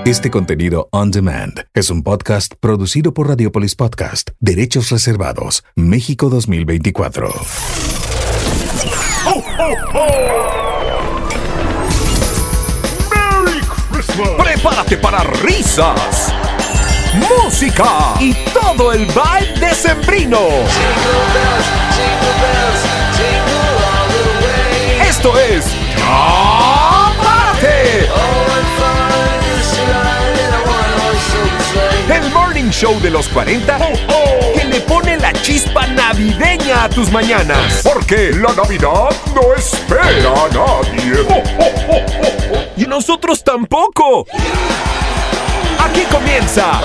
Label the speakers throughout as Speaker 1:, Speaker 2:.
Speaker 1: Este contenido on demand es un podcast producido por Radiopolis Podcast. Derechos reservados. México 2024.
Speaker 2: ¡Ho, ho, ho! ¡Merry Christmas!
Speaker 3: ¡Prepárate para risas, música y todo el vibe decembrino! Esto es ¡Ya Párate! El morning show de los 40 que le pone la chispa navideña a tus mañanas.
Speaker 2: Porque la Navidad no espera a nadie.
Speaker 3: Y nosotros tampoco. Aquí comienza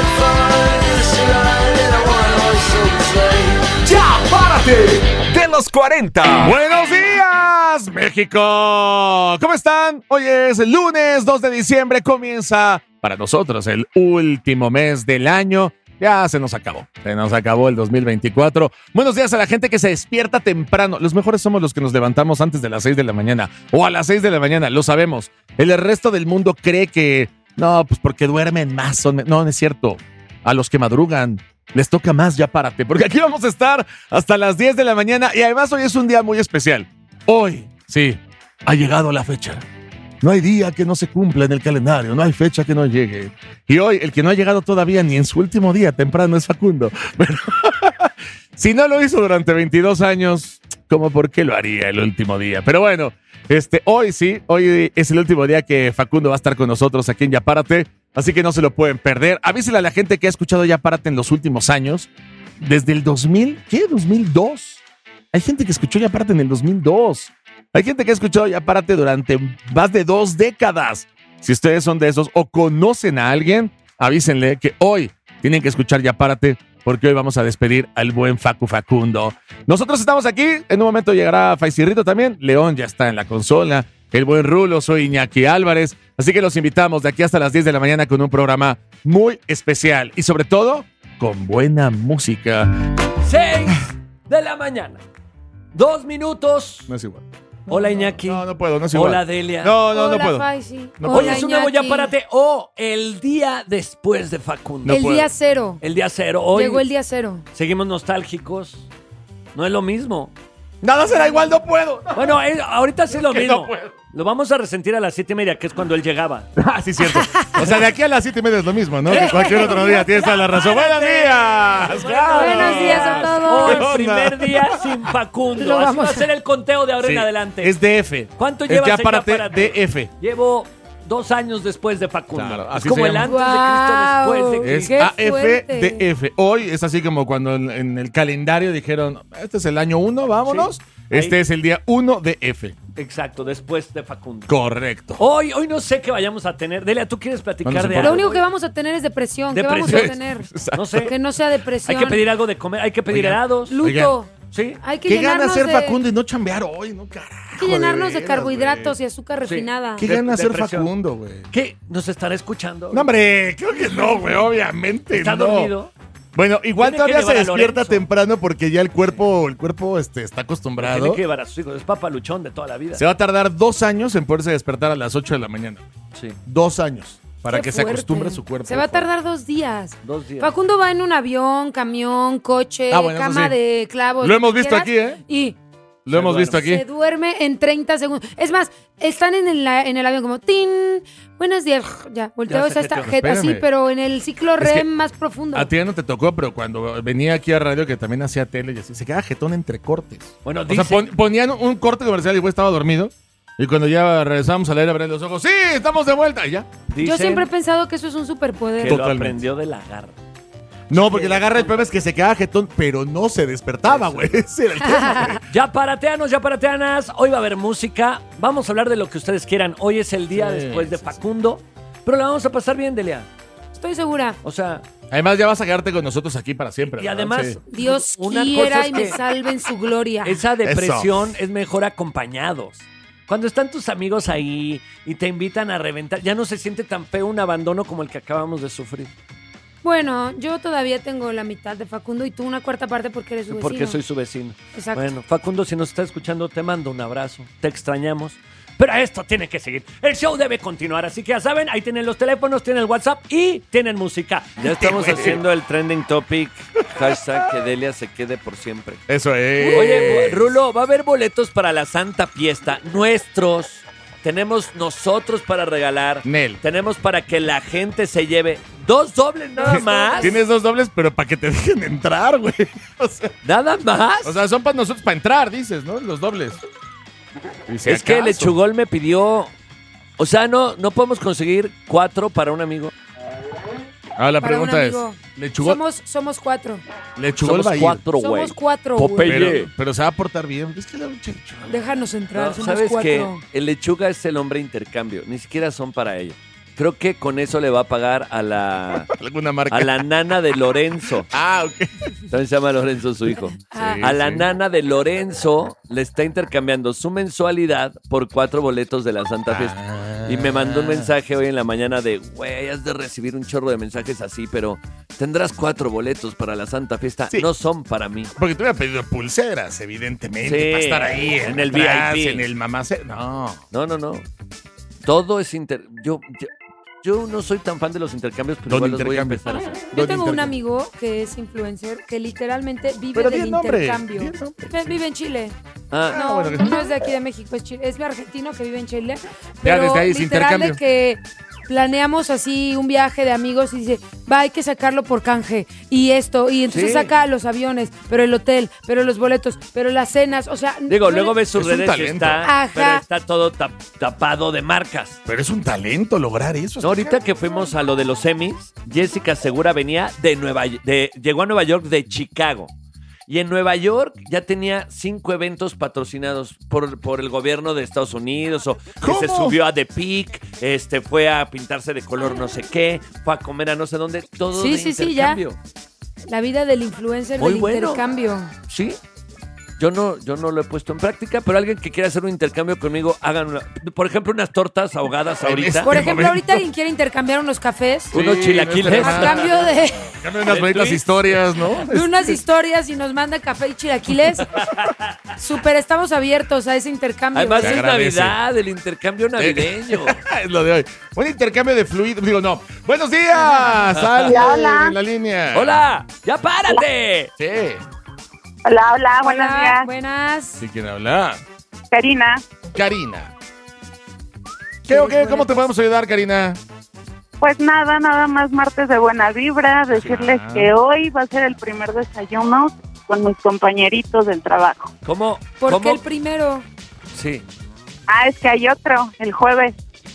Speaker 3: ¡Ya Párate! De los 40.
Speaker 4: ¡Buenos días, México! ¿Cómo están? Hoy es el lunes 2 de diciembre. Comienza para nosotros el último mes del año. Ya se nos acabó. Se nos acabó el 2024. Buenos días a la gente que se despierta temprano. Los mejores somos los que nos levantamos antes de las 6 de la mañana. O a las 6 de la mañana, lo sabemos. El resto del mundo cree que... No, pues porque duermen más. No, no es cierto. A los que madrugan les toca más Ya Párate. Porque aquí vamos a estar hasta las 10 de la mañana. Y además hoy es un día muy especial. Hoy, sí, ha llegado la fecha. No hay día que no se cumpla en el calendario, no hay fecha que no llegue. Y hoy, el que no ha llegado todavía ni en su último día temprano es Facundo. Pero si no lo hizo durante 22 años, ¿cómo por qué lo haría el último día? Pero bueno, hoy sí, hoy es el último día que Facundo va a estar con nosotros aquí en Ya Párate, así que no se lo pueden perder. Avísele a la gente que ha escuchado Ya Párate en los últimos años, desde el 2000, ¿qué? 2002. Hay gente que escuchó Ya Párate en el 2002. Hay gente que ha escuchado Ya Párate durante más de 2 décadas. Si ustedes son de esos o conocen a alguien, avísenle que hoy tienen que escuchar Ya Párate porque hoy vamos a despedir al buen Facundo. Nosotros estamos aquí, en un momento llegará Faisirrito también, León ya está en la consola, el buen Rulo, soy Iñaki Álvarez, así que los invitamos de aquí hasta las 10 de la mañana con un programa muy especial y sobre todo con buena música.
Speaker 5: 6 de la mañana, 2 minutos.
Speaker 4: No es igual.
Speaker 5: Hola Iñaki.
Speaker 4: No puedo, no es igual.
Speaker 5: Hola Delia.
Speaker 4: No
Speaker 6: Hola,
Speaker 4: puedo.
Speaker 6: Faisy.
Speaker 4: No
Speaker 5: Hoy
Speaker 4: puedo.
Speaker 5: es un nuevo Ya Párate o el día después de Facundo.
Speaker 6: El día cero.
Speaker 5: El día cero. Hoy
Speaker 6: Llegó el día cero.
Speaker 5: seguimos nostálgicos. No es lo mismo.
Speaker 4: Nada será igual, no puedo.
Speaker 5: Bueno, ahorita sí es lo
Speaker 4: que
Speaker 5: mismo.
Speaker 4: no puedo.
Speaker 5: Lo vamos a resentir a las 7:30, que es cuando él llegaba.
Speaker 4: Ah, sí, cierto. O sea, de aquí a las 7:30 es lo mismo, ¿no? Que cualquier otro día. Tienes toda la razón. ¡Buenos días! ¡Claro!
Speaker 6: Buenos días a
Speaker 5: Hoy,
Speaker 6: todos.
Speaker 5: primer día sin Facundo.
Speaker 6: Lo
Speaker 5: Así
Speaker 6: vamos
Speaker 5: va a ser el conteo de ahora
Speaker 4: Sí,
Speaker 5: en adelante.
Speaker 4: es DF.
Speaker 5: ¿Cuánto
Speaker 4: Es
Speaker 5: llevas
Speaker 4: Ya
Speaker 5: en
Speaker 4: Párate
Speaker 5: Ya Párate?
Speaker 4: DF.
Speaker 5: Llevo 2 años después de Facundo.
Speaker 4: Claro,
Speaker 5: es
Speaker 4: así
Speaker 5: como
Speaker 4: se
Speaker 5: el
Speaker 4: llama.
Speaker 5: antes de Cristo, después de
Speaker 6: Wow.
Speaker 4: Es
Speaker 5: Cristo.
Speaker 6: ¡Qué fuerte!
Speaker 4: AFDF. Hoy es así como cuando en el calendario dijeron, este es el año 1, vámonos.
Speaker 5: Sí.
Speaker 4: Este
Speaker 5: Ahí.
Speaker 4: es el día 1 de F.
Speaker 5: Exacto, después de Facundo.
Speaker 4: Correcto.
Speaker 5: Hoy no sé qué vayamos a tener. Delia, ¿tú quieres platicar
Speaker 4: No nos
Speaker 5: de
Speaker 4: importa.
Speaker 5: algo?
Speaker 6: Lo único que vamos a tener es depresión. ¿Qué vamos a
Speaker 5: Depresión.
Speaker 6: tener?
Speaker 5: No sé.
Speaker 6: Que no sea depresión.
Speaker 5: Hay que pedir algo de comer, hay que pedir
Speaker 4: Oigan.
Speaker 5: helados.
Speaker 6: Luto.
Speaker 5: Sí.
Speaker 6: Hay que
Speaker 4: ¿Qué gana
Speaker 6: llenarnos
Speaker 4: ser
Speaker 6: de,
Speaker 4: Facundo y no chambear hoy? No, carajo.
Speaker 6: hay que llenarnos de
Speaker 4: veras,
Speaker 6: carbohidratos
Speaker 4: güey.
Speaker 6: y azúcar refinada.
Speaker 4: ¿Qué gana ser
Speaker 5: Depresión.
Speaker 4: Facundo, güey?
Speaker 5: ¿Qué? ¿Nos estará escuchando?
Speaker 4: No, hombre, creo que no, güey, obviamente
Speaker 5: ¿Está
Speaker 4: no.
Speaker 5: dormido?
Speaker 4: Bueno, igual
Speaker 5: Tiene que
Speaker 4: todavía se
Speaker 5: llevar a
Speaker 4: despierta
Speaker 5: Lorenzo.
Speaker 4: temprano porque ya el cuerpo está acostumbrado.
Speaker 5: Tiene que llevar a sus hijos. Es papaluchón de toda la vida.
Speaker 4: Se va a tardar 2 años en poderse despertar a las 8 de la mañana.
Speaker 5: Sí.
Speaker 4: 2 años para
Speaker 6: Qué
Speaker 4: que se
Speaker 6: fuerte.
Speaker 4: acostumbre su cuerpo.
Speaker 6: Se va a tardar 2 días.
Speaker 5: 2 días.
Speaker 6: Facundo va en un avión, camión, coche,
Speaker 4: Ah, bueno, eso
Speaker 6: cama
Speaker 4: sí.
Speaker 6: de clavos.
Speaker 4: Lo hemos
Speaker 6: que
Speaker 4: visto
Speaker 6: quieras,
Speaker 4: aquí, ¿eh?
Speaker 6: Y
Speaker 4: Lo hemos visto aquí.
Speaker 6: se duerme en 30 segundos. Es más, están en el avión como ¡tin! Buenos días. Ya, volteo
Speaker 5: Ya
Speaker 6: esa
Speaker 5: se
Speaker 6: esta
Speaker 5: jeteó.
Speaker 6: jet así,
Speaker 4: Espérame.
Speaker 6: pero en el ciclo
Speaker 4: Es que
Speaker 6: REM más profundo.
Speaker 4: A ti ya no te tocó, pero cuando venía aquí a radio, que también hacía tele y así, se quedaba jetón entre cortes.
Speaker 5: Bueno,
Speaker 4: O
Speaker 5: dice...
Speaker 4: sea, ponían un corte comercial y el güey estaba dormido. Y cuando ya regresamos al aire, abrir los ojos, ¡sí! ¡Estamos de vuelta! Y ya.
Speaker 6: Yo
Speaker 5: dicen
Speaker 6: siempre he pensado que eso es un superpoder.
Speaker 5: que
Speaker 4: Totalmente.
Speaker 5: lo aprendió de la garra.
Speaker 4: No, porque la garra del problema es que se quedaba jetón, pero no se despertaba, güey. Ese era el tema, güey.
Speaker 5: Ya parateanos, ya parateanas. Hoy va a haber música. Vamos a hablar de lo que ustedes quieran. Hoy es el día
Speaker 4: Sí,
Speaker 5: después de
Speaker 4: sí,
Speaker 5: Facundo. Pero la vamos a pasar bien, Delia.
Speaker 6: Estoy segura.
Speaker 5: O sea,
Speaker 4: Además, ya vas a quedarte con nosotros aquí para siempre.
Speaker 5: y
Speaker 4: ¿verdad?
Speaker 5: además,
Speaker 4: Sí.
Speaker 6: Dios
Speaker 5: una
Speaker 6: quiera
Speaker 5: cosa es
Speaker 6: y me
Speaker 5: que
Speaker 6: salve en su gloria.
Speaker 5: esa depresión es mejor acompañados. Cuando están tus amigos ahí y te invitan a reventar, ya no se siente tan feo un abandono como el que acabamos de sufrir.
Speaker 6: Bueno, yo todavía tengo la mitad de Facundo y tú una cuarta parte porque eres su vecino.
Speaker 5: Porque soy su vecino.
Speaker 6: Exacto.
Speaker 5: Bueno, Facundo, si nos está escuchando, te mando un abrazo. Te extrañamos. Pero esto tiene que seguir. El show debe continuar. Así que ya saben, ahí tienen los teléfonos, tienen el WhatsApp y tienen música.
Speaker 7: Ya estamos haciendo el trending topic. Hashtag que Delia se quede por siempre.
Speaker 4: Eso es.
Speaker 5: Oye, Rulo, va a haber boletos para la Santa Fiesta. Nuestros. Tenemos nosotros para regalar.
Speaker 4: Nel.
Speaker 5: Tenemos para que la gente se lleve 2 dobles nada más.
Speaker 4: Tienes 2 dobles, pero para que te dejen entrar, güey.
Speaker 5: ¿Nada más?
Speaker 4: O sea, son para nosotros para entrar, dices, ¿no? Los dobles.
Speaker 5: Es que Lechugol me pidió... O sea, no podemos conseguir 4 para un amigo.
Speaker 4: Ah, la
Speaker 6: Para un
Speaker 4: pregunta es,
Speaker 6: amigo.
Speaker 4: ¿Lechugol?
Speaker 6: Somos 4.
Speaker 4: Lechugol va a ir.
Speaker 5: 4, güey.
Speaker 6: Somos 4, güey.
Speaker 5: Popeye.
Speaker 4: Pero se va a portar bien. Es que le un Lechugol.
Speaker 6: Déjanos entrar,
Speaker 7: No,
Speaker 6: somos
Speaker 7: ¿sabes
Speaker 6: 4.
Speaker 7: qué? El Lechuga es el hombre intercambio. Ni siquiera son para ella. Creo que con eso le va a pagar a la
Speaker 4: ¿Alguna marca?
Speaker 7: a la nana de Lorenzo.
Speaker 4: Ah, ok.
Speaker 7: También se llama Lorenzo su hijo.
Speaker 6: Ah.
Speaker 4: Sí,
Speaker 7: A la
Speaker 4: sí.
Speaker 7: nana de Lorenzo le está intercambiando su mensualidad por 4 boletos de la Santa Fiesta. Y me mandó un mensaje hoy en la mañana de, güey, has de recibir un chorro de mensajes así, pero tendrás 4 boletos para la Santa Fiesta.
Speaker 4: Sí.
Speaker 7: No son para mí.
Speaker 4: Porque tú hubieras pedido pulseras, evidentemente,
Speaker 7: Sí,
Speaker 4: para estar ahí
Speaker 7: en el
Speaker 4: atrás,
Speaker 7: VIP.
Speaker 4: en el mamacé. No.
Speaker 7: No. Todo es Yo no soy tan fan de los intercambios, pero
Speaker 4: Don
Speaker 7: igual los voy a
Speaker 4: intercambio.
Speaker 7: empezar a hacer.
Speaker 6: Yo tengo un amigo que es influencer que literalmente vive
Speaker 4: Pero
Speaker 6: del
Speaker 4: di el nombre,
Speaker 6: intercambio.
Speaker 4: di el nombre.
Speaker 6: Vive en Chile.
Speaker 7: Ah,
Speaker 6: No,
Speaker 4: bueno.
Speaker 6: no es de aquí de México, es Chile. Es argentino que vive en Chile.
Speaker 4: Ya,
Speaker 6: Pero
Speaker 4: desde ahí es
Speaker 6: literal
Speaker 4: intercambio.
Speaker 6: de que planeamos así un viaje de amigos y dice, hay que sacarlo por canje. Y esto, y entonces
Speaker 7: Sí.
Speaker 6: saca los aviones, pero el hotel, pero los boletos, pero las cenas, o sea...
Speaker 5: Digo,
Speaker 6: no
Speaker 5: luego
Speaker 6: le-
Speaker 5: ves sus
Speaker 4: Es un
Speaker 5: redes y
Speaker 4: talento.
Speaker 5: está,
Speaker 6: Ajá.
Speaker 5: pero está todo tapado de marcas.
Speaker 4: Pero es un talento lograr eso.
Speaker 5: No, ahorita que fuimos a lo de los semis, Jessica Segura venía llegó a Nueva York de Chicago. Y en Nueva York ya tenía 5 eventos patrocinados por el gobierno de Estados Unidos. O que
Speaker 4: ¿Cómo?
Speaker 5: se subió a The Peak, fue a pintarse de color no sé qué, fue a comer a no sé dónde, todo
Speaker 6: Sí,
Speaker 5: de
Speaker 6: sí, sí, ya.
Speaker 5: intercambio.
Speaker 6: La vida del influencer
Speaker 5: Muy
Speaker 6: del
Speaker 5: bueno.
Speaker 6: intercambio.
Speaker 5: Sí. Yo no lo he puesto en práctica, pero alguien que quiera hacer un intercambio conmigo, hagan por ejemplo, unas tortas ahogadas ahorita.
Speaker 6: Por
Speaker 4: De
Speaker 6: ejemplo,
Speaker 4: momento.
Speaker 6: ahorita alguien quiere intercambiar unos cafés
Speaker 5: Unos
Speaker 4: Sí,
Speaker 5: chilaquiles.
Speaker 4: no
Speaker 6: a cambio de
Speaker 4: Dame unas bonitas historias, ¿no?
Speaker 6: unas historias y nos manda café y chilaquiles. Súper, estamos abiertos a ese intercambio.
Speaker 5: Además
Speaker 4: Se
Speaker 5: es
Speaker 4: agradece.
Speaker 5: Navidad, el intercambio navideño.
Speaker 4: Es lo de hoy. Un intercambio de fluido. Digo, no. ¡Buenos días! ¡Alguien
Speaker 8: Hola.
Speaker 4: en la línea!
Speaker 5: ¡Hola! ¡Ya párate!
Speaker 4: Sí.
Speaker 8: Hola, buenos
Speaker 6: Hola,
Speaker 8: días.
Speaker 6: buenas.
Speaker 4: ¿Sí quién habla?
Speaker 8: Karina.
Speaker 4: Karina. ¿Qué o qué? ¿Cómo te podemos ayudar, Karina?
Speaker 8: Pues nada más martes de buena vibra. Decirles
Speaker 4: Ah.
Speaker 8: que hoy va a ser el primer desayuno con mis compañeritos del trabajo.
Speaker 5: ¿Cómo?
Speaker 6: ¿Por
Speaker 5: ¿Cómo?
Speaker 6: qué el primero?
Speaker 5: Sí.
Speaker 8: Es que hay otro, el jueves.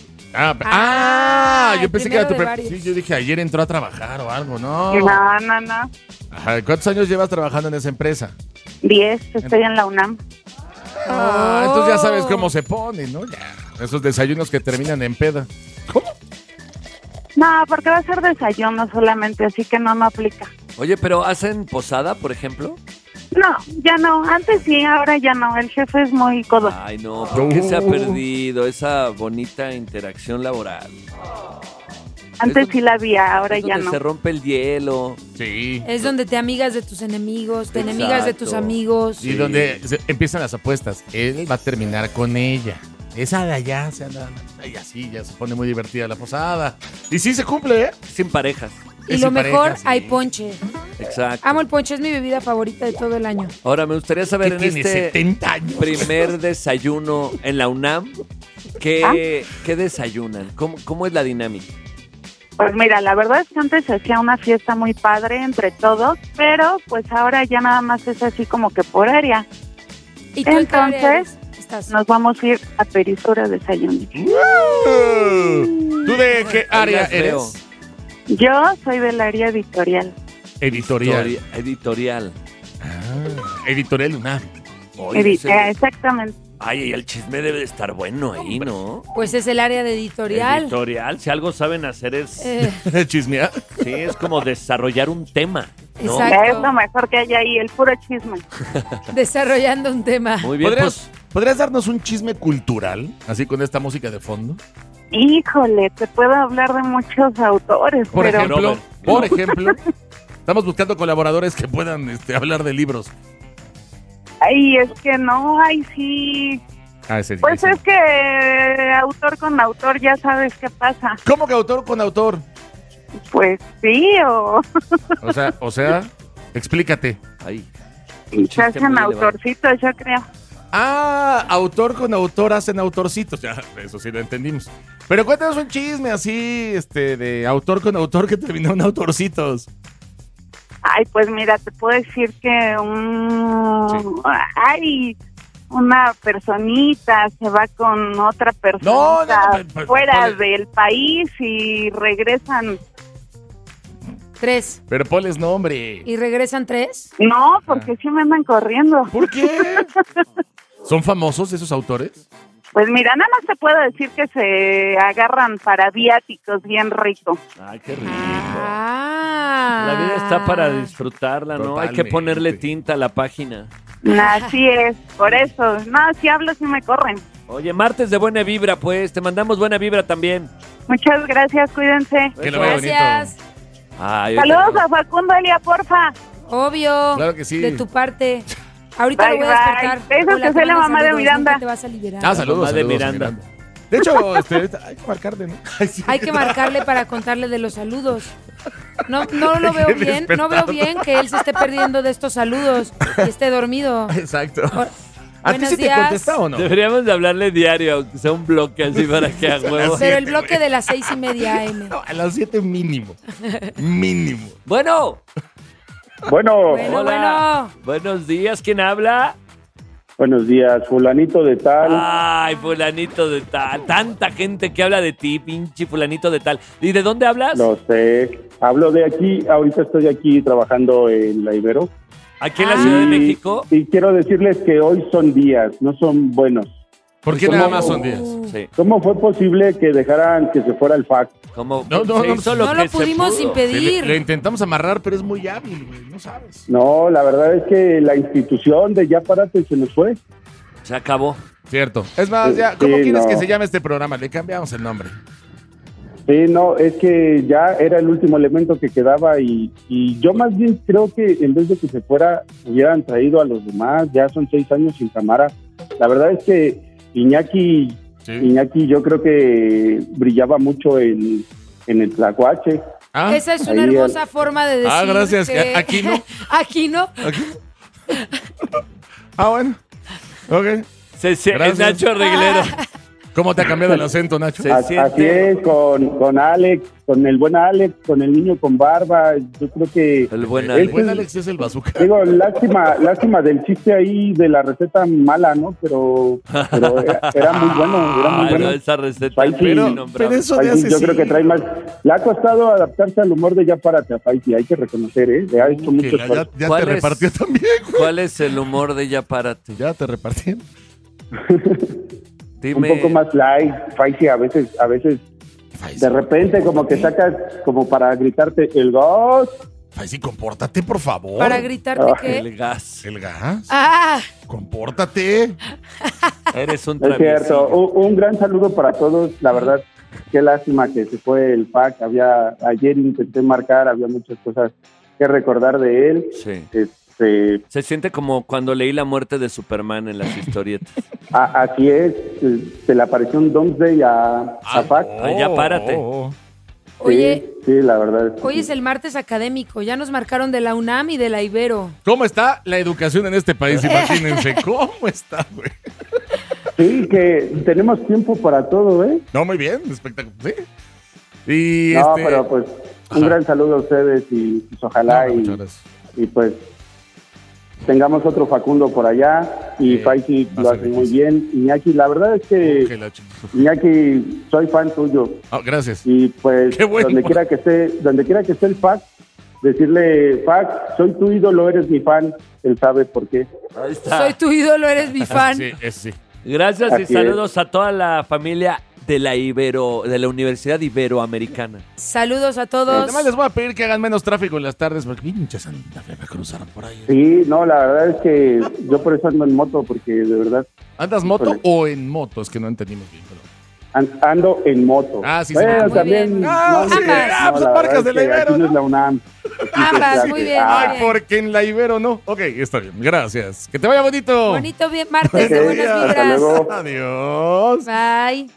Speaker 6: Ah,
Speaker 4: yo
Speaker 6: el
Speaker 4: pensé que era tu
Speaker 6: primero de varios.
Speaker 4: Sí, yo dije ayer entró a trabajar o algo, ¿no?
Speaker 8: No.
Speaker 4: Ajá, ¿cuántos años llevas trabajando en esa empresa?
Speaker 8: 10, estoy en la UNAM.
Speaker 4: Entonces ya sabes cómo se pone, ¿no? Ya. Esos desayunos que terminan en peda. ¿Cómo?
Speaker 8: No, porque va a ser desayuno solamente, así que no aplica.
Speaker 5: Oye, pero ¿hacen posada, por ejemplo?
Speaker 8: No, ya no. Antes sí, ahora ya no. El jefe es muy codo.
Speaker 5: Ay, no, ¿por qué se ha perdido esa bonita interacción laboral?
Speaker 8: Antes sí la había, ahora
Speaker 5: Es
Speaker 8: ya
Speaker 5: donde
Speaker 8: no.
Speaker 5: se rompe el hielo.
Speaker 4: Sí.
Speaker 6: Es donde te amigas de tus enemigos, te
Speaker 5: Exacto.
Speaker 6: enemigas de tus amigos.
Speaker 4: Y donde empiezan las apuestas. Él va a terminar con ella. Esa de allá se anda. Y así ya se pone muy divertida la posada. Y sí se cumple, ¿eh?
Speaker 5: Sin parejas.
Speaker 6: Y
Speaker 4: Es
Speaker 6: lo
Speaker 4: sin
Speaker 6: mejor,
Speaker 4: pareja, sí.
Speaker 6: hay ponche.
Speaker 5: Exacto.
Speaker 6: Amo el ponche, es mi bebida favorita de todo el año.
Speaker 5: Ahora, me gustaría saber
Speaker 4: Que
Speaker 5: en
Speaker 4: tiene
Speaker 5: este
Speaker 4: 70 años.
Speaker 5: primer desayuno en la UNAM, ¿qué desayunan? ¿Cómo es la dinámica?
Speaker 8: Pues mira, la verdad es que antes se hacía una fiesta muy padre entre todos, pero pues ahora ya nada más es así como que por área.
Speaker 6: ¿Y tú en qué área
Speaker 8: Entonces,
Speaker 6: eres? Estás.
Speaker 8: nos vamos a ir a Perisura desayuno.
Speaker 4: ¿Tú de qué área
Speaker 5: las veo.
Speaker 4: eres?
Speaker 8: Yo soy del área editorial.
Speaker 4: Editorial.
Speaker 5: Editorial.
Speaker 4: Editorial UNAM.
Speaker 5: Oye,
Speaker 8: Exactamente.
Speaker 5: Ay, el chisme debe de estar bueno ahí, ¿no?
Speaker 6: Pues es el área de editorial.
Speaker 5: Editorial, si algo saben hacer es,
Speaker 4: Chismear.
Speaker 5: sí, es como desarrollar un tema, ¿no?
Speaker 6: Exacto.
Speaker 8: Es lo mejor que hay ahí, el puro chisme.
Speaker 6: Desarrollando un tema.
Speaker 5: Muy bien, pues,
Speaker 4: ¿Podrías darnos un chisme cultural? Así con esta música de fondo.
Speaker 8: Híjole, te puedo hablar de muchos autores,
Speaker 4: Por
Speaker 8: pero
Speaker 4: ejemplo, estamos buscando colaboradores que puedan hablar de libros.
Speaker 8: ay, es que no, ay sí,
Speaker 4: Ah, ese
Speaker 8: Pues
Speaker 4: ese.
Speaker 8: es que autor con autor ya sabes qué pasa.
Speaker 4: ¿Cómo que autor con autor?
Speaker 8: Pues sí,
Speaker 4: O sea, explícate.
Speaker 5: Ay.
Speaker 8: se
Speaker 5: chiste
Speaker 8: hacen
Speaker 5: muy elevado.
Speaker 8: autorcitos, yo creo.
Speaker 4: Ah, autor con autor hacen autorcitos. Ya, eso sí lo entendimos. Pero cuéntanos un chisme así, de autor con autor que terminó en autorcitos.
Speaker 8: Ay, pues mira, te puedo decir que una personita se va con otra personita fuera del país y regresan.
Speaker 6: 3.
Speaker 4: Pero ponles nombre.
Speaker 6: ¿Y regresan 3?
Speaker 8: No, porque sí me andan corriendo.
Speaker 4: ¿Por qué? ¿Son famosos esos autores?
Speaker 8: Pues mira, nada más te puedo decir que se agarran para viáticos bien rico.
Speaker 5: Ay, qué rico.
Speaker 6: Ah.
Speaker 5: La vida está para disfrutarla, ¿no? Hay que
Speaker 4: Totalmente.
Speaker 5: ponerle tinta a la página.
Speaker 8: Así es, por eso. No, si hablo sí me corren.
Speaker 5: Oye, martes de buena vibra, pues. Te mandamos buena vibra también.
Speaker 8: Muchas gracias, cuídense.
Speaker 4: Que lo vea bonito.
Speaker 6: Gracias.
Speaker 5: Ay,
Speaker 8: Saludos a Facundo Elia, porfa.
Speaker 6: Obvio.
Speaker 4: Claro que sí.
Speaker 6: De tu parte. Ahorita
Speaker 8: Bye,
Speaker 6: lo voy a despertar.
Speaker 8: bye. Besos,
Speaker 6: Hola,
Speaker 8: que soy la
Speaker 6: manda
Speaker 8: mamá de
Speaker 6: saludos,
Speaker 8: Miranda.
Speaker 6: nunca te vas a liberar.
Speaker 4: Ah, saludos,
Speaker 5: mamá de
Speaker 4: saludos a
Speaker 5: Miranda.
Speaker 4: De hecho, ahorita hay que marcarle, ¿no? Ay, sí.
Speaker 6: Hay que marcarle para contarle de los saludos. No lo veo bien. No veo bien que él se esté perdiendo de estos saludos y esté dormido.
Speaker 4: Exacto.
Speaker 6: Por-
Speaker 4: ¿A ti
Speaker 6: Buenos
Speaker 4: sí te
Speaker 6: días.
Speaker 4: contesta o no?
Speaker 5: Deberíamos de hablarle diario, aunque sea un bloque así para que a huevo.
Speaker 6: Pero el bloque de las 6:30 AM.
Speaker 4: No, a las 7 mínimo. Mínimo.
Speaker 5: Bueno.
Speaker 9: Bueno,
Speaker 6: Bueno.
Speaker 5: Buenos días, ¿quién habla?
Speaker 9: buenos días, fulanito de tal.
Speaker 5: Ay, fulanito de tal. Tanta gente que habla de ti, pinche fulanito de tal. ¿Y de dónde hablas?
Speaker 9: No sé, hablo de aquí, ahorita estoy aquí trabajando en la Ibero.
Speaker 5: Aquí en la Ciudad de México.
Speaker 9: Y quiero decirles que hoy son días, no son buenos.
Speaker 4: ¿Por qué
Speaker 9: ¿Cómo?
Speaker 4: nada más son 10?
Speaker 5: Sí.
Speaker 9: ¿Cómo fue posible que dejaran que se fuera el FAC?
Speaker 5: Como
Speaker 4: No,
Speaker 5: se hizo
Speaker 6: No lo
Speaker 5: que se
Speaker 6: pudimos
Speaker 5: pudo.
Speaker 6: impedir.
Speaker 4: Le intentamos amarrar, pero es muy hábil, güey. No sabes.
Speaker 9: No, la verdad es que la institución de Ya Párate se nos fue.
Speaker 5: Se acabó.
Speaker 4: Cierto. Es más, ya, ¿cómo
Speaker 9: Sí,
Speaker 4: quieres
Speaker 9: no.
Speaker 4: que se llame este programa? Le cambiamos el nombre.
Speaker 9: Sí, no, es que ya era el último elemento que quedaba y yo más bien creo que en vez de que se fuera, hubieran traído a los demás. Ya son 6 años sin cámara. La verdad es que Iñaki yo creo que brillaba mucho en el Tlacuache.
Speaker 4: Ah,
Speaker 6: Esa es una
Speaker 9: Ahí
Speaker 6: hermosa forma de decir.
Speaker 4: Ah, gracias.
Speaker 6: que-
Speaker 4: Aquí no.
Speaker 6: Aquí no.
Speaker 4: ah, bueno. Ok.
Speaker 5: Es
Speaker 4: Gracias.
Speaker 5: Nacho Reglero.
Speaker 4: ¿Cómo te ha cambiado el acento, Nacho?
Speaker 5: Se
Speaker 9: Así
Speaker 5: siente-
Speaker 9: es, con Alex, con el buen Alex, con el niño con barba. Yo creo que...
Speaker 5: El buen
Speaker 4: El
Speaker 5: Alex.
Speaker 4: buen Alex es el bazooka.
Speaker 9: Digo, lástima del chiste ahí de la receta mala, ¿no? Pero era muy bueno, era muy
Speaker 5: Ah,
Speaker 9: bueno.
Speaker 5: no, esa receta.
Speaker 9: Ay, sí.
Speaker 4: Pero eso de
Speaker 9: Ay,
Speaker 4: hace
Speaker 9: yo creo que trae más. Le ha costado adaptarse al humor de Ya Párate, Faisy, hay que reconocer, ¿eh? Le ha hecho mucho
Speaker 4: Que ya
Speaker 9: esfuerzo.
Speaker 4: ya
Speaker 5: ¿Cuál
Speaker 4: te
Speaker 5: es?
Speaker 4: repartió también, güey.
Speaker 5: ¿Cuál es el humor de Ya Párate?
Speaker 4: Ya te repartieron.
Speaker 5: Dime.
Speaker 9: Un poco más light, Faisy, a veces, de repente como que sacas como para gritarte el gas.
Speaker 4: Ay, sí, compórtate, por favor.
Speaker 6: Para gritarte que.
Speaker 5: El gas.
Speaker 4: ¿El gas?
Speaker 6: Ah,
Speaker 4: Compórtate.
Speaker 5: Eres un
Speaker 9: Es cierto,
Speaker 5: traviesillo.
Speaker 9: un gran saludo para todos, la verdad, qué lástima que se fue el PAC, ayer intenté marcar, había muchas cosas que recordar de él,
Speaker 5: Sí.
Speaker 9: Se
Speaker 5: siente como cuando leí la muerte de Superman en las historietas.
Speaker 9: así es, se le apareció un Doomsday a PAC.
Speaker 5: Ya párate.
Speaker 6: oye,
Speaker 9: Sí, la verdad. Es que
Speaker 6: hoy
Speaker 9: sí.
Speaker 6: es el martes académico. Ya nos marcaron de la UNAM y de la Ibero.
Speaker 4: ¿Cómo está la educación en este país? Imagínense. ¿Cómo está, güey?
Speaker 9: Sí, que tenemos tiempo para todo, ¿eh?
Speaker 4: No, muy bien. Espectacular. Sí. Y
Speaker 9: No, pero pues un
Speaker 4: Ajá.
Speaker 9: gran saludo a ustedes y pues, ojalá
Speaker 4: No, muchas gracias.
Speaker 9: y pues tengamos otro Facundo por allá y
Speaker 4: Sí,
Speaker 9: Faisy
Speaker 4: va a
Speaker 9: lo
Speaker 4: ser
Speaker 9: hace muy
Speaker 4: difícil.
Speaker 9: bien. Iñaki, la verdad es que
Speaker 4: Que la ch-
Speaker 9: Iñaki, soy fan tuyo
Speaker 4: Ah, gracias.
Speaker 9: y pues
Speaker 4: Qué bueno.
Speaker 9: donde quiera que esté el FAC, decirle FAC, soy tu ídolo, eres mi fan, él sabe por qué.
Speaker 5: Ahí está.
Speaker 6: Soy tu ídolo, eres mi fan.
Speaker 4: Sí, eso sí.
Speaker 5: Gracias y
Speaker 9: Así
Speaker 5: saludos a toda la familia de la Universidad Iberoamericana.
Speaker 6: Saludos a todos.
Speaker 4: Además les voy a pedir que hagan menos tráfico en las tardes porque pinche Santa Fe me cruzaron por ahí.
Speaker 9: Sí, no, la verdad es que yo por eso ando en moto, porque de verdad
Speaker 4: ¿Andas moto
Speaker 9: Híjole.
Speaker 4: o en moto? Es que no entendimos bien. Pero...
Speaker 9: ando en moto.
Speaker 4: Ah, sí, sí.
Speaker 9: Bueno,
Speaker 6: Ah, muy
Speaker 9: también.
Speaker 6: bien.
Speaker 4: Ah,
Speaker 6: sí,
Speaker 9: la
Speaker 4: pues son
Speaker 9: verdad
Speaker 4: marcas
Speaker 9: es
Speaker 4: de la
Speaker 9: que
Speaker 4: Ibero,
Speaker 9: aquí no
Speaker 4: ¿no?
Speaker 9: es la UNAM.
Speaker 6: Ambas, muy bien.
Speaker 4: Ay,
Speaker 6: Muy bien.
Speaker 4: porque en la Ibero no. Ok, está bien. Gracias. Que te vaya bonito.
Speaker 6: Bonito bien, martes de buenas
Speaker 9: Hasta
Speaker 6: vibras.
Speaker 9: luego.
Speaker 4: Adiós.
Speaker 6: Bye.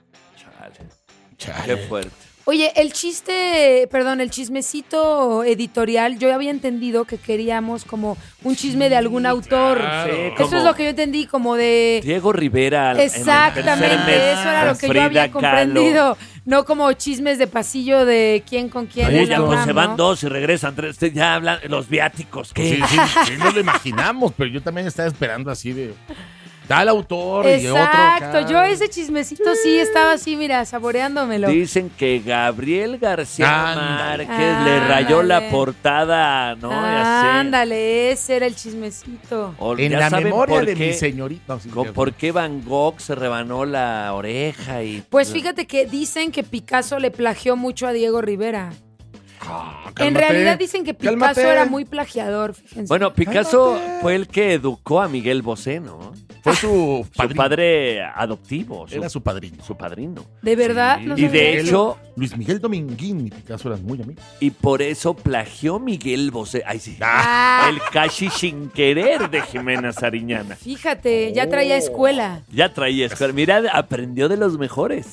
Speaker 5: Qué fuerte.
Speaker 6: Oye, el chismecito editorial, yo había entendido que queríamos como un chisme de algún autor.
Speaker 4: claro.
Speaker 5: Sí,
Speaker 6: Eso
Speaker 5: como
Speaker 6: es lo que yo entendí, como de...
Speaker 5: Diego Rivera. en el tercer mes,
Speaker 6: Exactamente, eso era lo que yo
Speaker 5: Frida
Speaker 6: había
Speaker 5: Kahlo.
Speaker 6: comprendido. No como chismes de pasillo de quién con quién.
Speaker 7: Oye,
Speaker 6: en
Speaker 7: ya
Speaker 6: la
Speaker 7: pues
Speaker 6: UNAM,
Speaker 7: se van
Speaker 6: ¿no?
Speaker 7: 2 y regresan 3. Ya hablan los viáticos. ¿Qué?
Speaker 10: Sí, nos lo imaginamos, pero yo también estaba esperando así de tal autor y otro.
Speaker 6: Exacto,
Speaker 10: acá.
Speaker 6: yo ese chismecito sí estaba así, mira, saboreándomelo.
Speaker 5: Dicen que Gabriel García
Speaker 10: Ándale.
Speaker 5: Márquez le rayó la
Speaker 6: Ándale.
Speaker 5: portada, ¿no? Ya sé.
Speaker 6: Ándale, ese era el chismecito.
Speaker 5: O
Speaker 10: En
Speaker 5: ya
Speaker 10: la
Speaker 5: saben
Speaker 10: memoria
Speaker 5: por
Speaker 10: de
Speaker 5: qué-
Speaker 10: mi señorita. No, sí,
Speaker 5: con- ¿Por qué Van Gogh se rebanó la oreja?
Speaker 6: Pues fíjate que dicen que Picasso le plagió mucho a Diego Rivera. En
Speaker 10: cálmate,
Speaker 6: realidad dicen que Picasso
Speaker 10: cálmate.
Speaker 6: era muy plagiador, fíjense.
Speaker 5: Bueno, Picasso fue el que educó a Miguel Bosé, ¿no?
Speaker 10: Fue su
Speaker 5: Su
Speaker 10: padrino.
Speaker 5: padre adoptivo.
Speaker 10: Era su padrino.
Speaker 5: su padrino.
Speaker 6: ¿De verdad?
Speaker 10: Sí.
Speaker 6: No
Speaker 5: Y
Speaker 6: sabía
Speaker 5: de
Speaker 6: eso.
Speaker 5: hecho,
Speaker 10: Luis Miguel Dominguín y Picasso eran muy amigos.
Speaker 5: y por eso plagió Miguel Bosé. Ay, sí.
Speaker 6: Ah,
Speaker 5: El casi sin querer de Jimena Sariñana.
Speaker 6: fíjate, ya traía escuela.
Speaker 5: Ya traía escuela. Mira, aprendió de los mejores.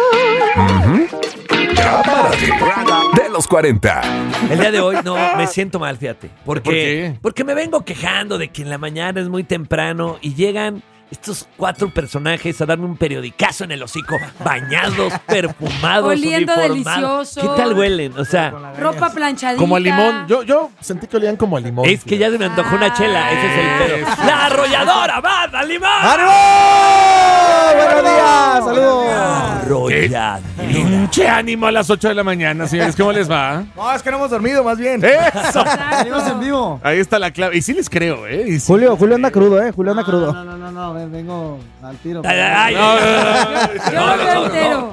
Speaker 3: De los 40.
Speaker 7: El día de hoy no me siento mal, fíjate.
Speaker 10: ¿Por qué?
Speaker 7: Porque me vengo quejando de que en la mañana es muy temprano y llegan estos 4 personajes a darme un periodicazo en el hocico, bañados, perfumados,
Speaker 6: Oliendo
Speaker 7: uniformados.
Speaker 6: delicioso.
Speaker 7: ¿Qué tal huelen? O sea,
Speaker 6: Ropa planchadita.
Speaker 10: Como a limón. Yo sentí que olían como a limón.
Speaker 7: es que ya se me antojó una chela. Ese es el pedo. ¡La arrolladora! ¡Va, limón!
Speaker 11: ¡Ánimo! ¡Buenos días! ¡Saludos!
Speaker 7: Arrolladora.
Speaker 4: Pinche ánimo a las 8 de la mañana, señores. ¿Cómo les va?
Speaker 11: No, es que no hemos dormido, más bien.
Speaker 4: ¡Eso!
Speaker 11: Venimos en vivo.
Speaker 4: Ahí está la clave. Y sí les creo, ¿eh? Y sí.
Speaker 11: Julio anda crudo, Julio anda crudo.
Speaker 12: No, vengo al tiro.
Speaker 7: Ay, ay,
Speaker 4: No,
Speaker 7: ay.
Speaker 6: Yo lo veo entero.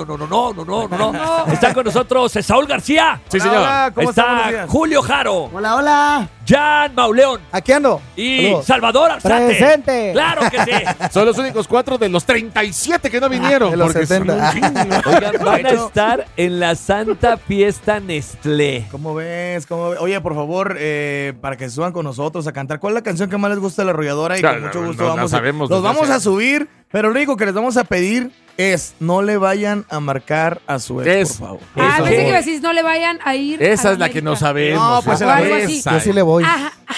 Speaker 7: No. Está con nosotros Saúl García.
Speaker 4: Sí, señor.
Speaker 11: Hola, ¿cómo está? Buenos
Speaker 7: Está
Speaker 11: días.
Speaker 7: Julio Jaro,
Speaker 12: Hola.
Speaker 7: Jan Mauleón
Speaker 11: Aquí ando.
Speaker 7: y
Speaker 11: Saludos.
Speaker 7: Salvador Alzate.
Speaker 11: Presente.
Speaker 7: ¡Claro que sí!
Speaker 4: Son los únicos 4 de los 37 que no vinieron.
Speaker 11: de los
Speaker 4: porque son
Speaker 11: 70.
Speaker 4: un chingo.
Speaker 5: Oigan, van a estar en la Santa Fiesta Nestlé.
Speaker 11: ¿Cómo ves? Oye, por favor, para que se suban con nosotros a cantar. ¿Cuál es la canción que más les gusta de La Arrolladora? Y
Speaker 4: Claro,
Speaker 11: con mucho
Speaker 4: no,
Speaker 11: gusto
Speaker 4: no, no
Speaker 11: vamos,
Speaker 4: sabemos
Speaker 11: los
Speaker 4: desde
Speaker 11: vamos
Speaker 4: hace
Speaker 11: a subir, pero lo único que les vamos a pedir es no le vayan a marcar a su ex, por favor.
Speaker 6: Ah,
Speaker 4: Eso.
Speaker 6: pensé que iba a decir, no le vayan a ir.
Speaker 4: Esa
Speaker 6: a
Speaker 4: es la que no
Speaker 6: América.
Speaker 4: sabemos.
Speaker 11: No, pues
Speaker 6: O algo así.
Speaker 4: esa.
Speaker 11: Yo sí le voy.